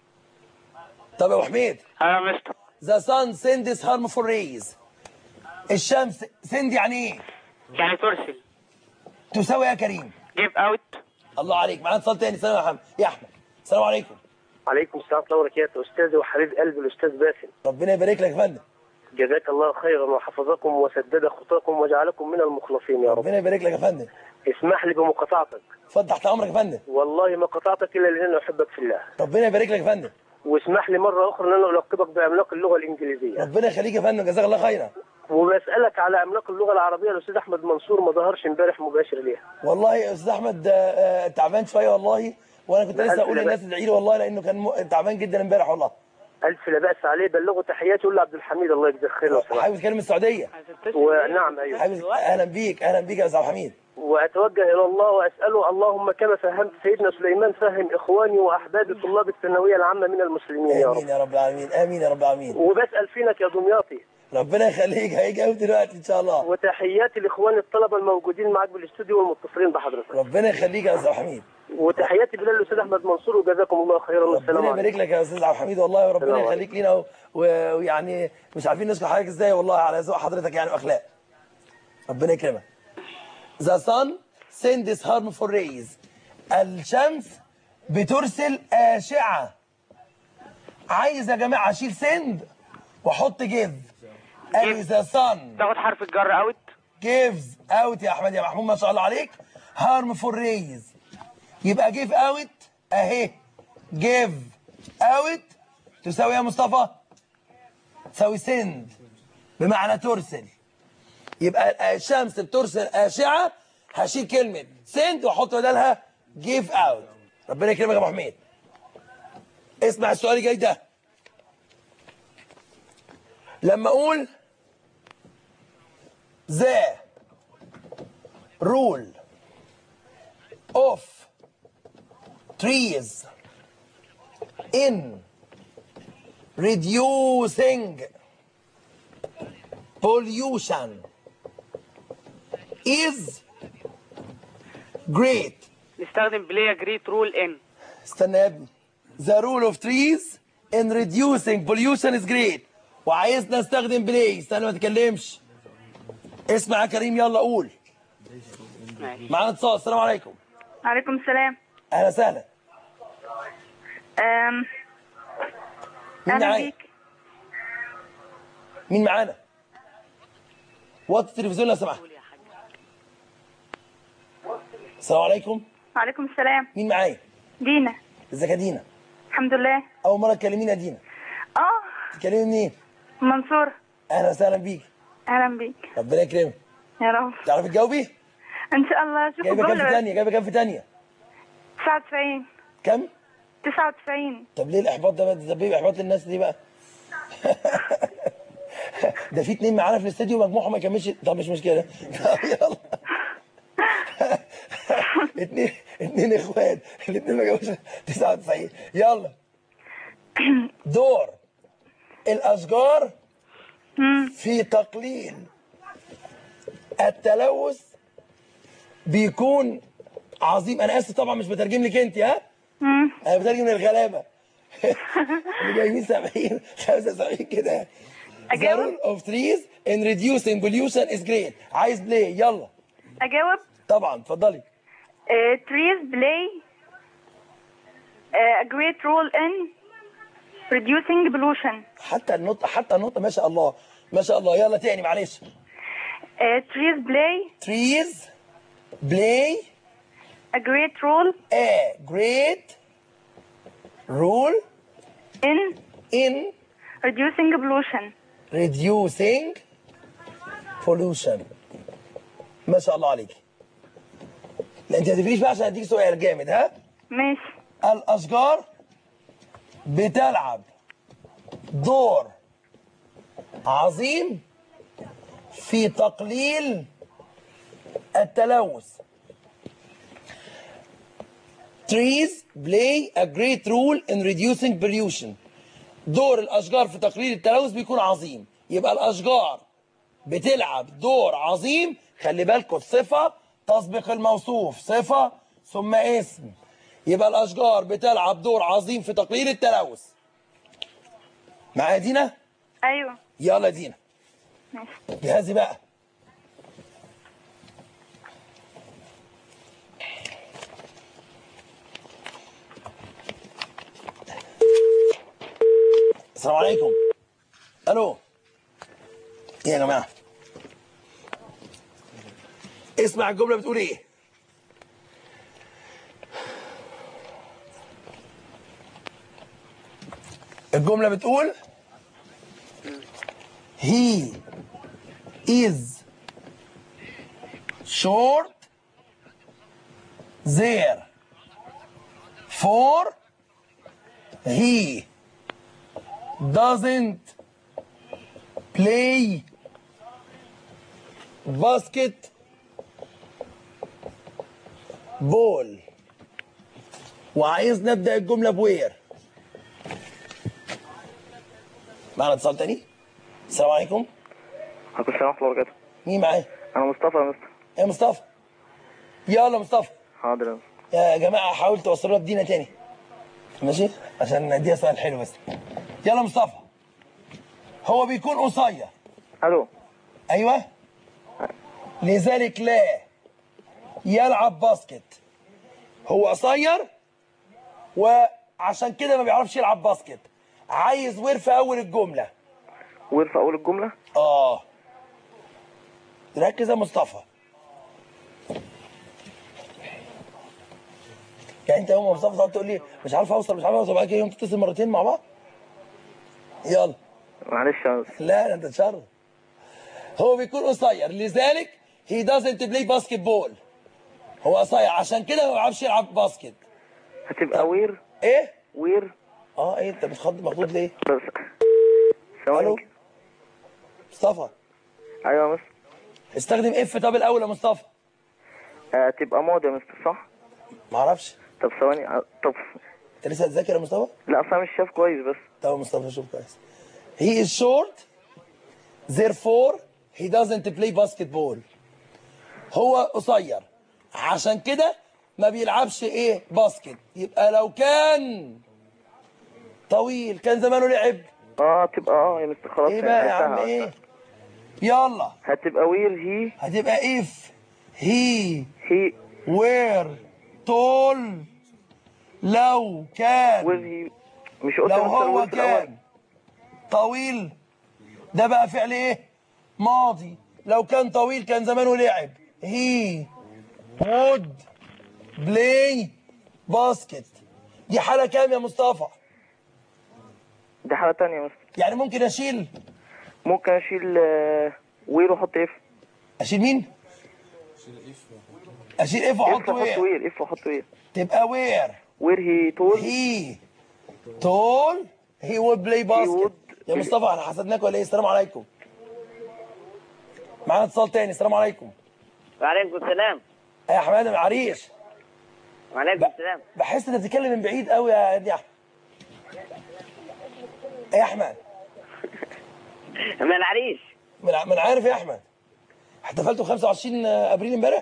طب يا ابو حميد.
أنا مستر.
The sun sends harmful rays. الشمس send يعني ايه؟
يعني ترسل.
تساوي يا كريم.
جيف أوت.
الله عليك. معانا اتصال تاني. السلام يا محمد. يا احمد. السلام عليكم.
عليكم السلام ورحمة الله وبركاته. أستاذي وحبيب قلبي الأستاذ باسم.
ربنا يبارك لك يا فندم.
جزاك الله خيرا وحفظكم وسدد خطاكم وجعلكم من المخلصين يا رب.
ربنا يبارك لك يا فندم.
اسمح لي بمقاطعتك.
اتفضل تحت امرك يا فندم.
والله ما قطعتك الا لان احبك في الله.
ربنا يبارك لك يا فندم.
واسمح لي مره اخرى ان انا القبك بعملاق اللغه الانجليزيه.
ربنا يخليك يا فندم، جزاك الله خيرا.
وبسالك على عملاق اللغه العربيه الاستاذ احمد منصور، ما ظهرش امبارح مباشر ليها.
والله يا استاذ احمد تعبان شويه والله، وانا كنت لسه اقول للناس تدعي له والله لانه كان تعبان جدا امبارح والله.
الف لا باس عليه، بلغوا تحياتي وقول لعبد الحميد الله يجزاه خير وسلام.
حابب تكلم السعوديه.
ونعم ايوه.
اهلا بيك، اهلا بيك يا استاذ عبد الحميد.
واتوجه الى الله واساله اللهم كما فهمت سيدنا سليمان فهم اخواني واحبابي طلاب الثانويه العامه من المسلمين يا رب.
امين يا رب العالمين، امين يا رب العالمين.
وبسال فينك يا دمياطي.
ربنا يخليك، هيجي قوي دلوقتي ان شاء الله.
وتحياتي لاخواني الطلبه الموجودين معاك بالاستوديو والمتصلين بحضرتك.
ربنا يخليك يا استاذ عبد الحميد.
وتحياتي بلال الاستاذ احمد منصور وجزاكم الله خيرا والسلام عليكم.
ربنا يبارك لك يا استاذ عبد الحميد والله، وربنا يخليك لينا ويعني مش عارفين نشكر حضرتك ازاي والله على ذوق حضرتك يعني واخلاق. ربنا يكرمك. The sun sends harmful rays. الشمس بترسل أشعة. عايز يا جماعة أشيل send وأحط give. قال the sun
تاخد حرف الجر أوت.
gives out يا أحمد يا محمود ما شاء الله عليك harmful rays. يبقى give out أهي. give out تساوي يا مصطفى؟ تساوي send بمعنى ترسل. يبقى الشمس بترسل أشعة، هشيل كلمة send واحط بدلها give out. ربنا يكرمك يا ابو حميد. اسمع السؤال الجاي ده. لما اقول the rule of trees in reducing pollution is great.
نستخدم بلاي جريت رول ان.
استنى يا ابني. The rule of trees in reducing pollution is great. وعايزنا نستخدم بلاي. استنى ما تتكلمش. اسمع يا كريم يلا قول. معانا اتصال. السلام عليكم.
وعليكم السلام.
اهلا وسهلا. مين معايا؟ مين معانا؟ وطي التلفزيون لو سمحت. السلام عليكم.
وعليكم السلام.
مين معايا؟
دينا.
ازيك يا دينا؟
الحمد لله.
أول مرة تكلمينا يا دينا.
اه.
تكلمي منين؟
منصورة.
اهلا وسهلا بيك.
أهلا بيك.
ربنا يكرمك.
يا رب.
تعرفي تجاوبي؟
إن شاء الله. شوف
جايبه كام في
الجملة.
ثانيه؟ جايبه كام في ثانيه؟
99.
كم؟
99.
طب ليه الاحباط ده؟ ده بيبقى احباط للناس دي بقى. ده في 2 معانا في الاستديو مجموعهم ما يكملش. طب مش مشكله. يلا. 2 اخوات، الاثنين ما جابوش 99. يلا. دور الاشجار في تقليل التلوث بيكون عظيم. انا اسف طبعا مش بترجم لك انت، ها؟ انا بترجم للغلابه. اللي جايبين 70 75 كده. The role of trees in reducing pollution is great. عايز بلاي. يلا.
أجاوب.
طبعا اتفضلي.
Trees play a great role in reducing pollution.
حتى النقطة ما شاء الله ما شاء الله. يلا تاني معلش.
Trees play a great role in reducing
pollution. ما شاء الله عليك. لا انت ما تفريش بقى عشان اديك سؤال جامد، ها؟
ماشي.
الاشجار بتلعب دور عظيم في تقليل التلوث. Trees play a great role in reducing pollution. دور الاشجار في تقليل التلوث بيكون عظيم. يبقى الاشجار بتلعب دور عظيم. خلي بالكم الصفة تسبق الموصوف، صفة ثم اسم. يبقى الاشجار بتلعب دور عظيم في تقليل التلوث. معايا دينا؟
أيوه.
يلا دينا.
ماشي.
جهزي بقى. السلام عليكم. الو. ايه يا جماعه؟ اسمع الجمله بتقول ايه؟ الجمله بتقول he is short therefore he doesn't play basketball. وعايز نبدأ الجملة بوير. معنا اتصال تاني. السلام عليكم.
عليكم السلام ورحمة الله وبركاته.
مين معايا؟
أنا مصطفى يا مستر.
يا مصطفى. يلا مصطفى.
حاضر يا مستر.
يا جماعة حاول توصلوها بدينا تاني. ماشي؟ عشان نديها سؤال حلو بس. يلا مصطفى. هو بيكون قصير.
ألو.
أيوه. لذلك لا يلعب باسكت. هو قصير وعشان كده ما بيعرفش يلعب باسكت. عايز وير في أول الجملة.
وير في أول الجملة؟
ركز يا مصطفى. يعني انت يوم مصطفى تقعد تقول لي مش عارف اوصل بعد كده يوم تتصل مرتين مع بعض. يلا
معلش يا مستر.
لا انت تشرف. هو بيكون قصير لذلك he doesn't play basketball. هو قصير عشان كده ما بيعرفش يلعب باسكت.
هتبقى وير.
ايه؟
وير.
ايه انت مخضوض ليه؟
بس
الو مصطفى.
ايوه يا مستر.
استخدم اف طب الاول يا مصطفى.
تبقى ماضي يا مستر صح؟
معرفش.
طب ثواني. طب
انت لسه هتذاكر يا مصطفى؟
لا اصل انا مش شايف كويس بس.
طب مصطفى شوف كويس. he is short therefore he doesn't play basketball. هو قصير عشان كده ما بيلعبش ايه باسكت. يبقى لو كان طويل كان زمانه لعب.
تبقى يا مستر خلاص.
ايه بقى يا عم ايه؟ يلا.
هتبقى وير هي.
هتبقى if he were tall. لو كان
وير هي. مش قلت
لو
يا مستر
هو
وير في الأول؟
كان طويل ده بقى فعل ايه؟ ماضي. لو كان طويل كان زمانه لعب. he would play basket. دي حالة كام يا مصطفى؟
دي حالة تانية يا مستر.
يعني ممكن اشيل
ممكن اشيل وير واحط اف.
اشيل مين؟ اشيل اف واحط وير.
اف واحط وير
تبقى وير
هي تول.
هي تول هي وود بلاي باسكت. يا مصطفى احنا حسدناك ولا ايه؟ السلام عليكم. معانا اتصال تاني. السلام عليكم.
وعليكم السلام.
يا حماده من العريش.
وعليكم السلام.
بحس انك بتتكلم من بعيد قوي يا ابني احمد. ايه يا احمد؟
من العريش.
من عارف يا احمد. احتفلتوا ب 25 ابريل امبارح؟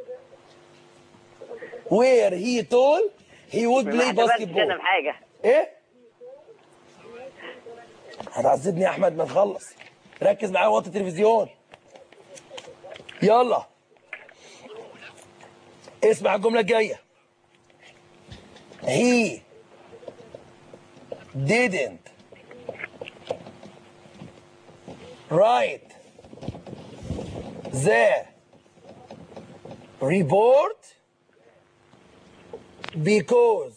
وير هي تول هي وود بلاي باسكت بول.
انا بحاجه.
ايه؟ هتعذبني يا احمد ما نخلص. ركز معايا ووطي التلفزيون. يلا اسمع الجمله الجايه. he didn't write the report because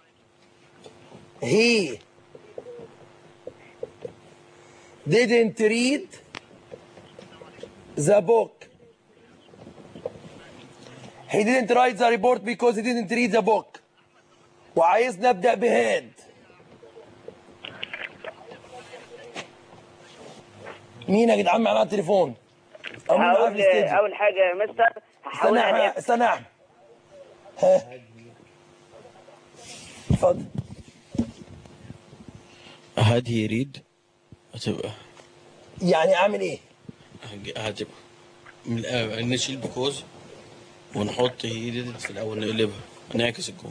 he didn't read the book. He didn't write the report because he didn't read the book. وعايز نبدأ بهاد. مين يا جدعان معانا على التليفون؟
أول حاجة يا مستر
استنى يا أحمد. ها اتفضل.
هاد هي ريد هتبقى
يعني أعمل إيه؟
هتبقى نشيل بكوز ونحط هي ديد في الأول نقلبها نعكس الجملة.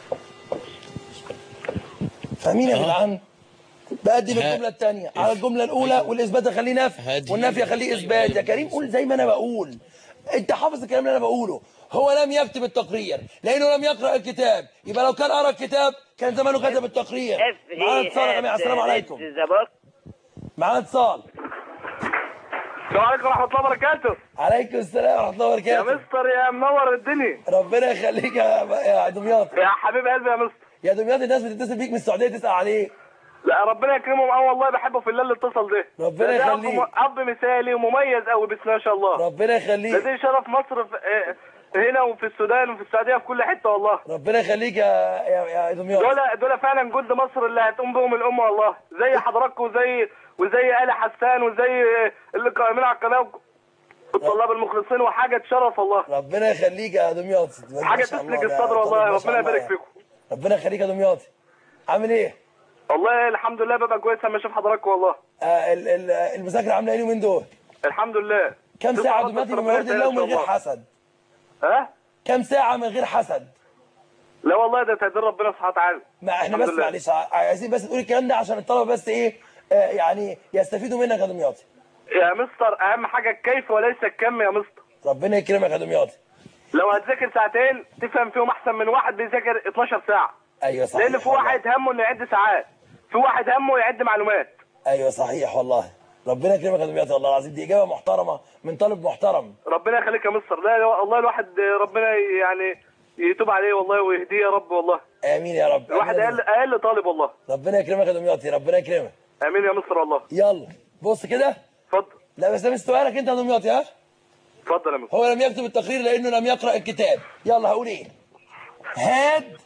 فاهمين يا جدعان؟ بقدم الجملة الثانية على الجملة الأولى والإثبات أخليه نفي والنفي أخليه إثبات. يا كريم قول زي ما أنا بقول. أنت حافظ الكلام اللي أنا بقوله. هو لم يكتب التقرير لأنه لم يقرأ الكتاب. يبقى لو كان قرأ الكتاب كان زمانه كتب التقرير. معانا اتصال يا جماعة. السلام عليكم. معانا اتصال.
السلام عليكم ورحمة الله وبركاته.
عليكم السلام ورحمة الله وبركاته.
يا مستر يا منور الدنيا.
ربنا يخليك يا دمياط.
يا حبيب قلبي يا مستر.
يا دمياط الناس بتتصل بيك من السعودية تسأل عليك.
لا ربنا يكرمهم والله بحبه في الله اللي اتصل ده.
ربنا يخليك.
أب مثالي ومميز قوي بسم الله ما شاء الله.
ربنا يخليك.
ده شرف مصر هنا وفي السودان وفي السعودية في كل حتة والله.
ربنا يخليك يا دمياط.
دول فعلا جند مصر اللي هتقوم بهم الأمة والله. زي حضراتكم وزي آل حسان وزي اللي قائمين على القناة الطلاب المخلصين وحاجة تشرف والله.
ربنا يخليك يا دمياط.
حاجة تسلك الصدر والله. ربنا يبارك فيكم.
ربنا يخليك يا دمياط. عامل ايه؟
والله الحمد لله ببقى كويس لما اشوف حضراتكم والله.
المذاكرة عاملة ايه اليومين دول؟
الحمد لله.
كم ساعة دلوقتي بموارد الله ومن غير حسد؟
ها؟
كم ساعة من غير حسد؟
لا والله ده تقدير ربنا سبحانه وتعالى.
ما احنا بس معلش عايزين بس تقول الكلام ده عشان الطلبة بس ايه يعني يستفيدوا منك يا دمياطي.
يا مستر اهم حاجة الكيف وليس الكم يا مستر.
ربنا يكرمك يا دمياطي.
لو هتذاكر ساعتين تفهم فيهم احسن من واحد بيذاكر 12 ساعة.
ايوه صحيح.
لان في واحد همه انه يعد ساعات. في واحد همه يعد معلومات.
ايوه صحيح والله. ربنا يكرمك يا دمياطي والله العظيم. دي اجابة محترمة من طالب محترم.
ربنا يخليك يا مستر. لا والله الواحد ربنا يعني يتوب عليه والله ويهديه يا رب والله.
امين يا رب.
الواحد اقل طالب والله.
ربنا يكرمك يا دمياطي. ربنا يكرمك.
امين يا مستر والله.
يلا بص كده.
اتفضل.
لا بس ده سؤالك انت يا دمياطي. ها
اتفضل يا مستر.
هو لم يكتب التقرير لانه لم يقرأ الكتاب. يلا هقول ايه؟ هاد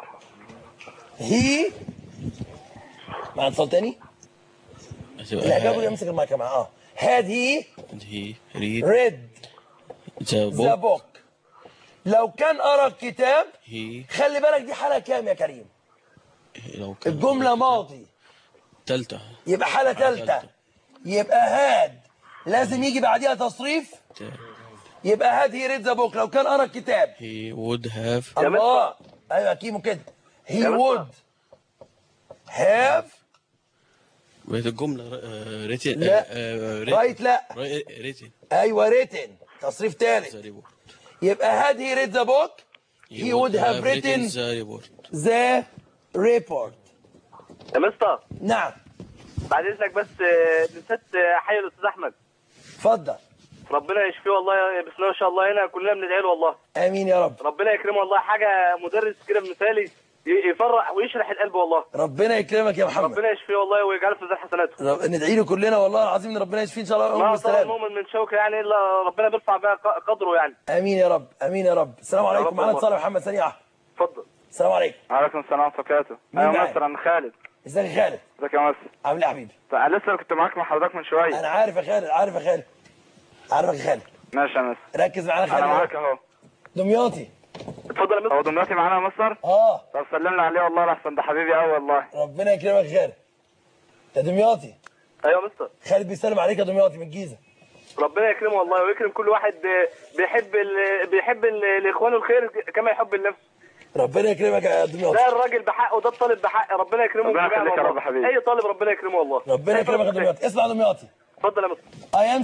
هي مع اتصال تاني؟ لا جابوا يمسك المايك يا جماعه. هاد هي ريد ذا بوك. لو كان قرأ الكتاب خلي بالك دي حالة كام يا كريم؟ الجملة ماضي
تالتة
يبقى حالة تالتة. يبقى هاد لازم يجي بعديها تصريف. يبقى هاد هي ريد ذا بوك. لو كان قرأ الكتاب
he would have.
الله ايوه كيمو كده. he would have.
بقت الجملة ريتن.
لا رايت. لا
ريتن.
ايوه ريتن تصريف ثالث. يبقى هاد هي ريد ذا بوك he would have written the report.
يا مستر.
نعم.
بعد اذنك بس نسيت حي الاستاذ احمد.
اتفضل.
ربنا يشفيه والله بسم الله ما شاء الله. هنا كلنا بندعي له والله.
امين يا رب.
ربنا يكرمه والله. حاجه مدرس كده مثالي يفرح ويشرح القلب والله.
ربنا يكرمك يا محمد.
ربنا يشفيه والله ويجعله في ميزان حسناته.
ندعي له كلنا والله العظيم ان ربنا يشفيه ان شاء الله.
ما صار المؤمن من شوكه يعني الا ربنا بيرفع بها قدره يعني.
امين يا رب، امين يا رب. السلام عليكم. معانا اتصال يا محمد ثانيه.
اتفضل.
السلام عليكم.
وعليكم السلام ورحمه الله وبركاته. ايوه مستر، انا خالد.
ازيك يا خالد؟
ازيك يا مستر؟
عامل ايه يا حبيبي؟
انا لسه كنت معاك مع حضرتك من شويه.
انا عارف يا خالد، عارف يا خالد، عارفك يا خالد.
ماشي يا مستر.
ركز معانا يا خالد.
انا معاك اهو.
دمياطي.
اتفضل يا مستر.
هو دمياطي معانا يا مستر؟ طب سلم لي عليه والله لحسن ده حبيبي قوي والله.
ربنا يكرمك يا خالد. يا دمياطي.
ايوه يا مستر.
خالد بيسلم عليك يا دمياطي من الجيزه.
ربنا يكرمه والله ويكرم كل واحد بيحب لاخوانه الخير كما يحب لنفسه.
ربنا يكرمك يا دمياطي.
ده الراجل بحق وده الطالب بحق. ربنا يكرمه
ربنا يخليك يا رب حبيبي.
اي طالب ربنا يكرمه والله.
ربنا يكرمك يا دمياطي. اسمع يا دمياطي.
اتفضل يا مستر.
I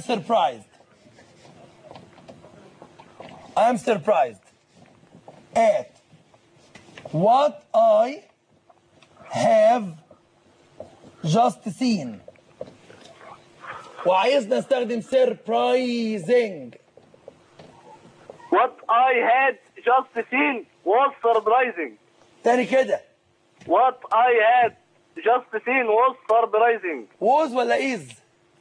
am surprised at what I have just seen. وعايزنا نستخدم surprising.
What I had just seen was surprising.
تاني كده.
What I had just seen was surprising.
was ولا is؟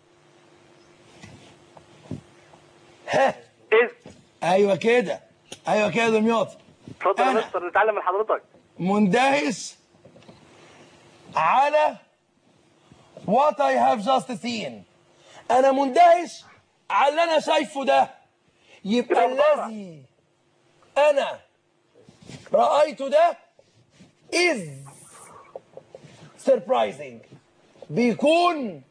ها؟
is.
ايوه كده، ايوه كده يا دمياطي.
اتفضل يا مستر نتعلم من حضرتك.
مندهش على what I have just seen. انا مندهش على اللي انا شايفه ده. يبقى الذي انا رأيته ده is surprising، بيكون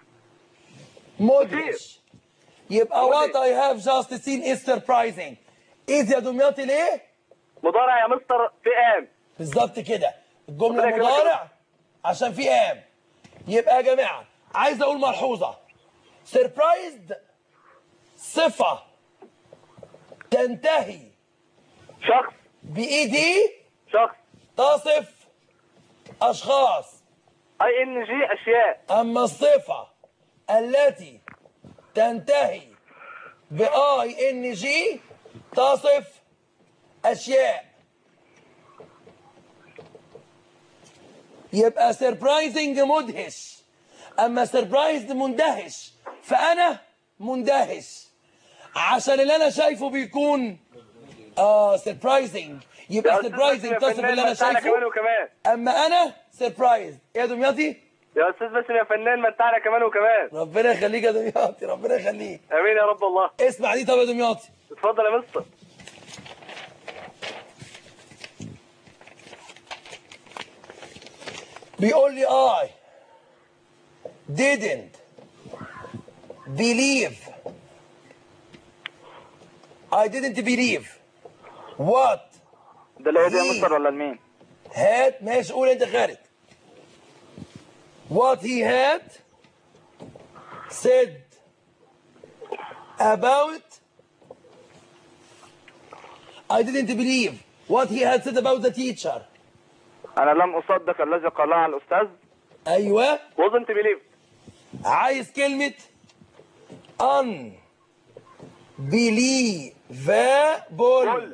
مدهش. يبقى what I have just seen is surprising. is يا دمياطي ليه؟
مضارع يا مستر في ام.
بالظبط كده، الجملة مضارع عشان في ام. يبقى يا جماعة عايز اقول ملحوظة. surprised صفة تنتهي
شخص
بإيدي،
شخص
تصف أشخاص
ING أشياء.
أما الصفة التي تنتهي بING تصف أشياء. يبقى surprising مدهش، أما surprised مندهش. فأنا مندهش عشان اللي أنا شايفه بيكون surprising. يبقى surprising تصف اللي أنا شايفه.
كمان وكمان.
أما أنا surprised. يا دمياطي؟
يا أستاذ باسم يا فنان متعنا كمان وكمان.
ربنا يخليك يا دمياطي، ربنا يخليك.
امين يا رب الله.
اسمع دي طب يا دمياطي.
اتفضل يا مستر.
بيقول لي I didn't believe what
ده اللي هي دي يا مستر ولا لمين؟
هات ماشي قول انت خالد. what he had said about I didn't believe what he had said about the teacher.
أنا لم أصدق الذي قاله عن الأستاذ.
أيوه.
wasn't believe.
عايز كلمة unbelievable.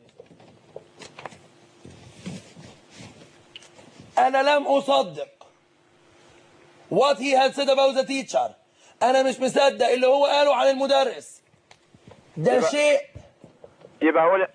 أنا لم أصدق what he had said about the teacher. أنا مش مصدق اللي هو قاله عن المدرس. ده شيء
يبقى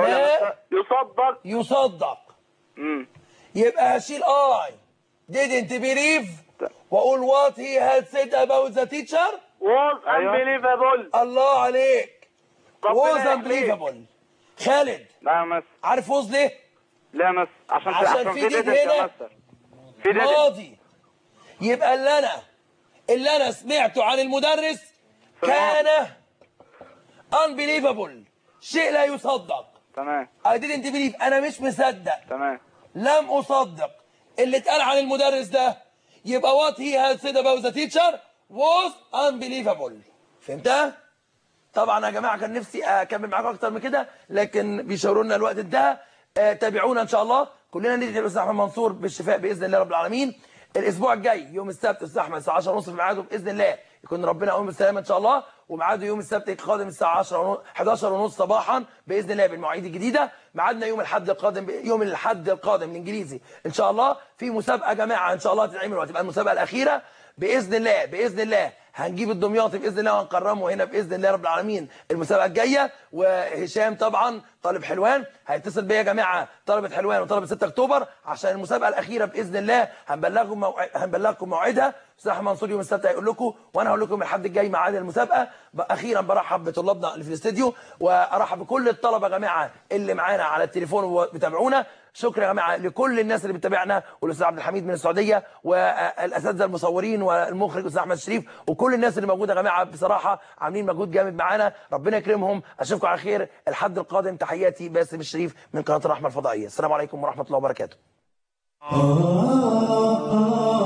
يصدق. يبقى هشيل I didn't believe وأقول what he had said about the teacher
was unbelievable.
الله عليك. was unbelievable. خالد.
نعم مس.
عارف was ليه؟
لا مس
عشان في ديد هنا ماضي. يبقى اللي انا سمعته عن المدرس كان unbelievable، شيء لا يصدق.
تمام.
I didn't believe أنا مش مصدق.
تمام.
لم أصدق اللي اتقال عن المدرس ده. يبقى what he had said about the teacher was unbelievable. فهمتها؟ طبعا يا جماعة كان نفسي أكمل معاكم أكتر من كده لكن بيشاوروا لنا الوقت انتهى. تابعونا إن شاء الله. كلنا ندعي للأستاذ أحمد منصور بالشفاء بإذن الله رب العالمين. الاسبوع الجاي يوم السبت استاذ احمد الساعه 10:30 في ميعاده باذن الله، يكون ربنا يقوم بالسلامه ان شاء الله، وميعاده يوم السبت القادم الساعه 11:30 صباحا باذن الله بالمواعيد الجديده. ميعادنا يوم الاحد القادم الانجليزي ان شاء الله في مسابقه جماعه ان شاء الله هتتعمل، وهتبقى المسابقه الاخيره باذن الله. باذن الله هنجيب الدمياطي باذن الله وهنكرمه هنا باذن الله رب العالمين المسابقه الجايه. وهشام طبعا طالب حلوان هيتصل بيا يا جماعه، طلبه حلوان وطلبه 6 اكتوبر عشان المسابقه الاخيره باذن الله هنبلغكم موعدها. استاذ احمد منصور يوم السبت هيقول لكم، وانا هقول لكم الحد الجاي ميعاد المسابقه. اخيرا برحب بطلابنا اللي في الاستديو، وارحب بكل الطلبه يا جماعه اللي معانا على التليفون وبيتابعونا. شكرا يا جماعه لكل الناس اللي بتتابعنا، والاستاذ عبد الحميد من السعوديه، والاساتذه المصورين والمخرج الاستاذ احمد شريف، وكل الناس اللي موجوده يا جماعه بصراحه عاملين مجهود جامد معانا، ربنا يكرمهم. اشوفكم على خير الحد القادم. تحياتي باسم الشريف من قناه الرحمه الفضائيه. السلام عليكم ورحمه الله وبركاته.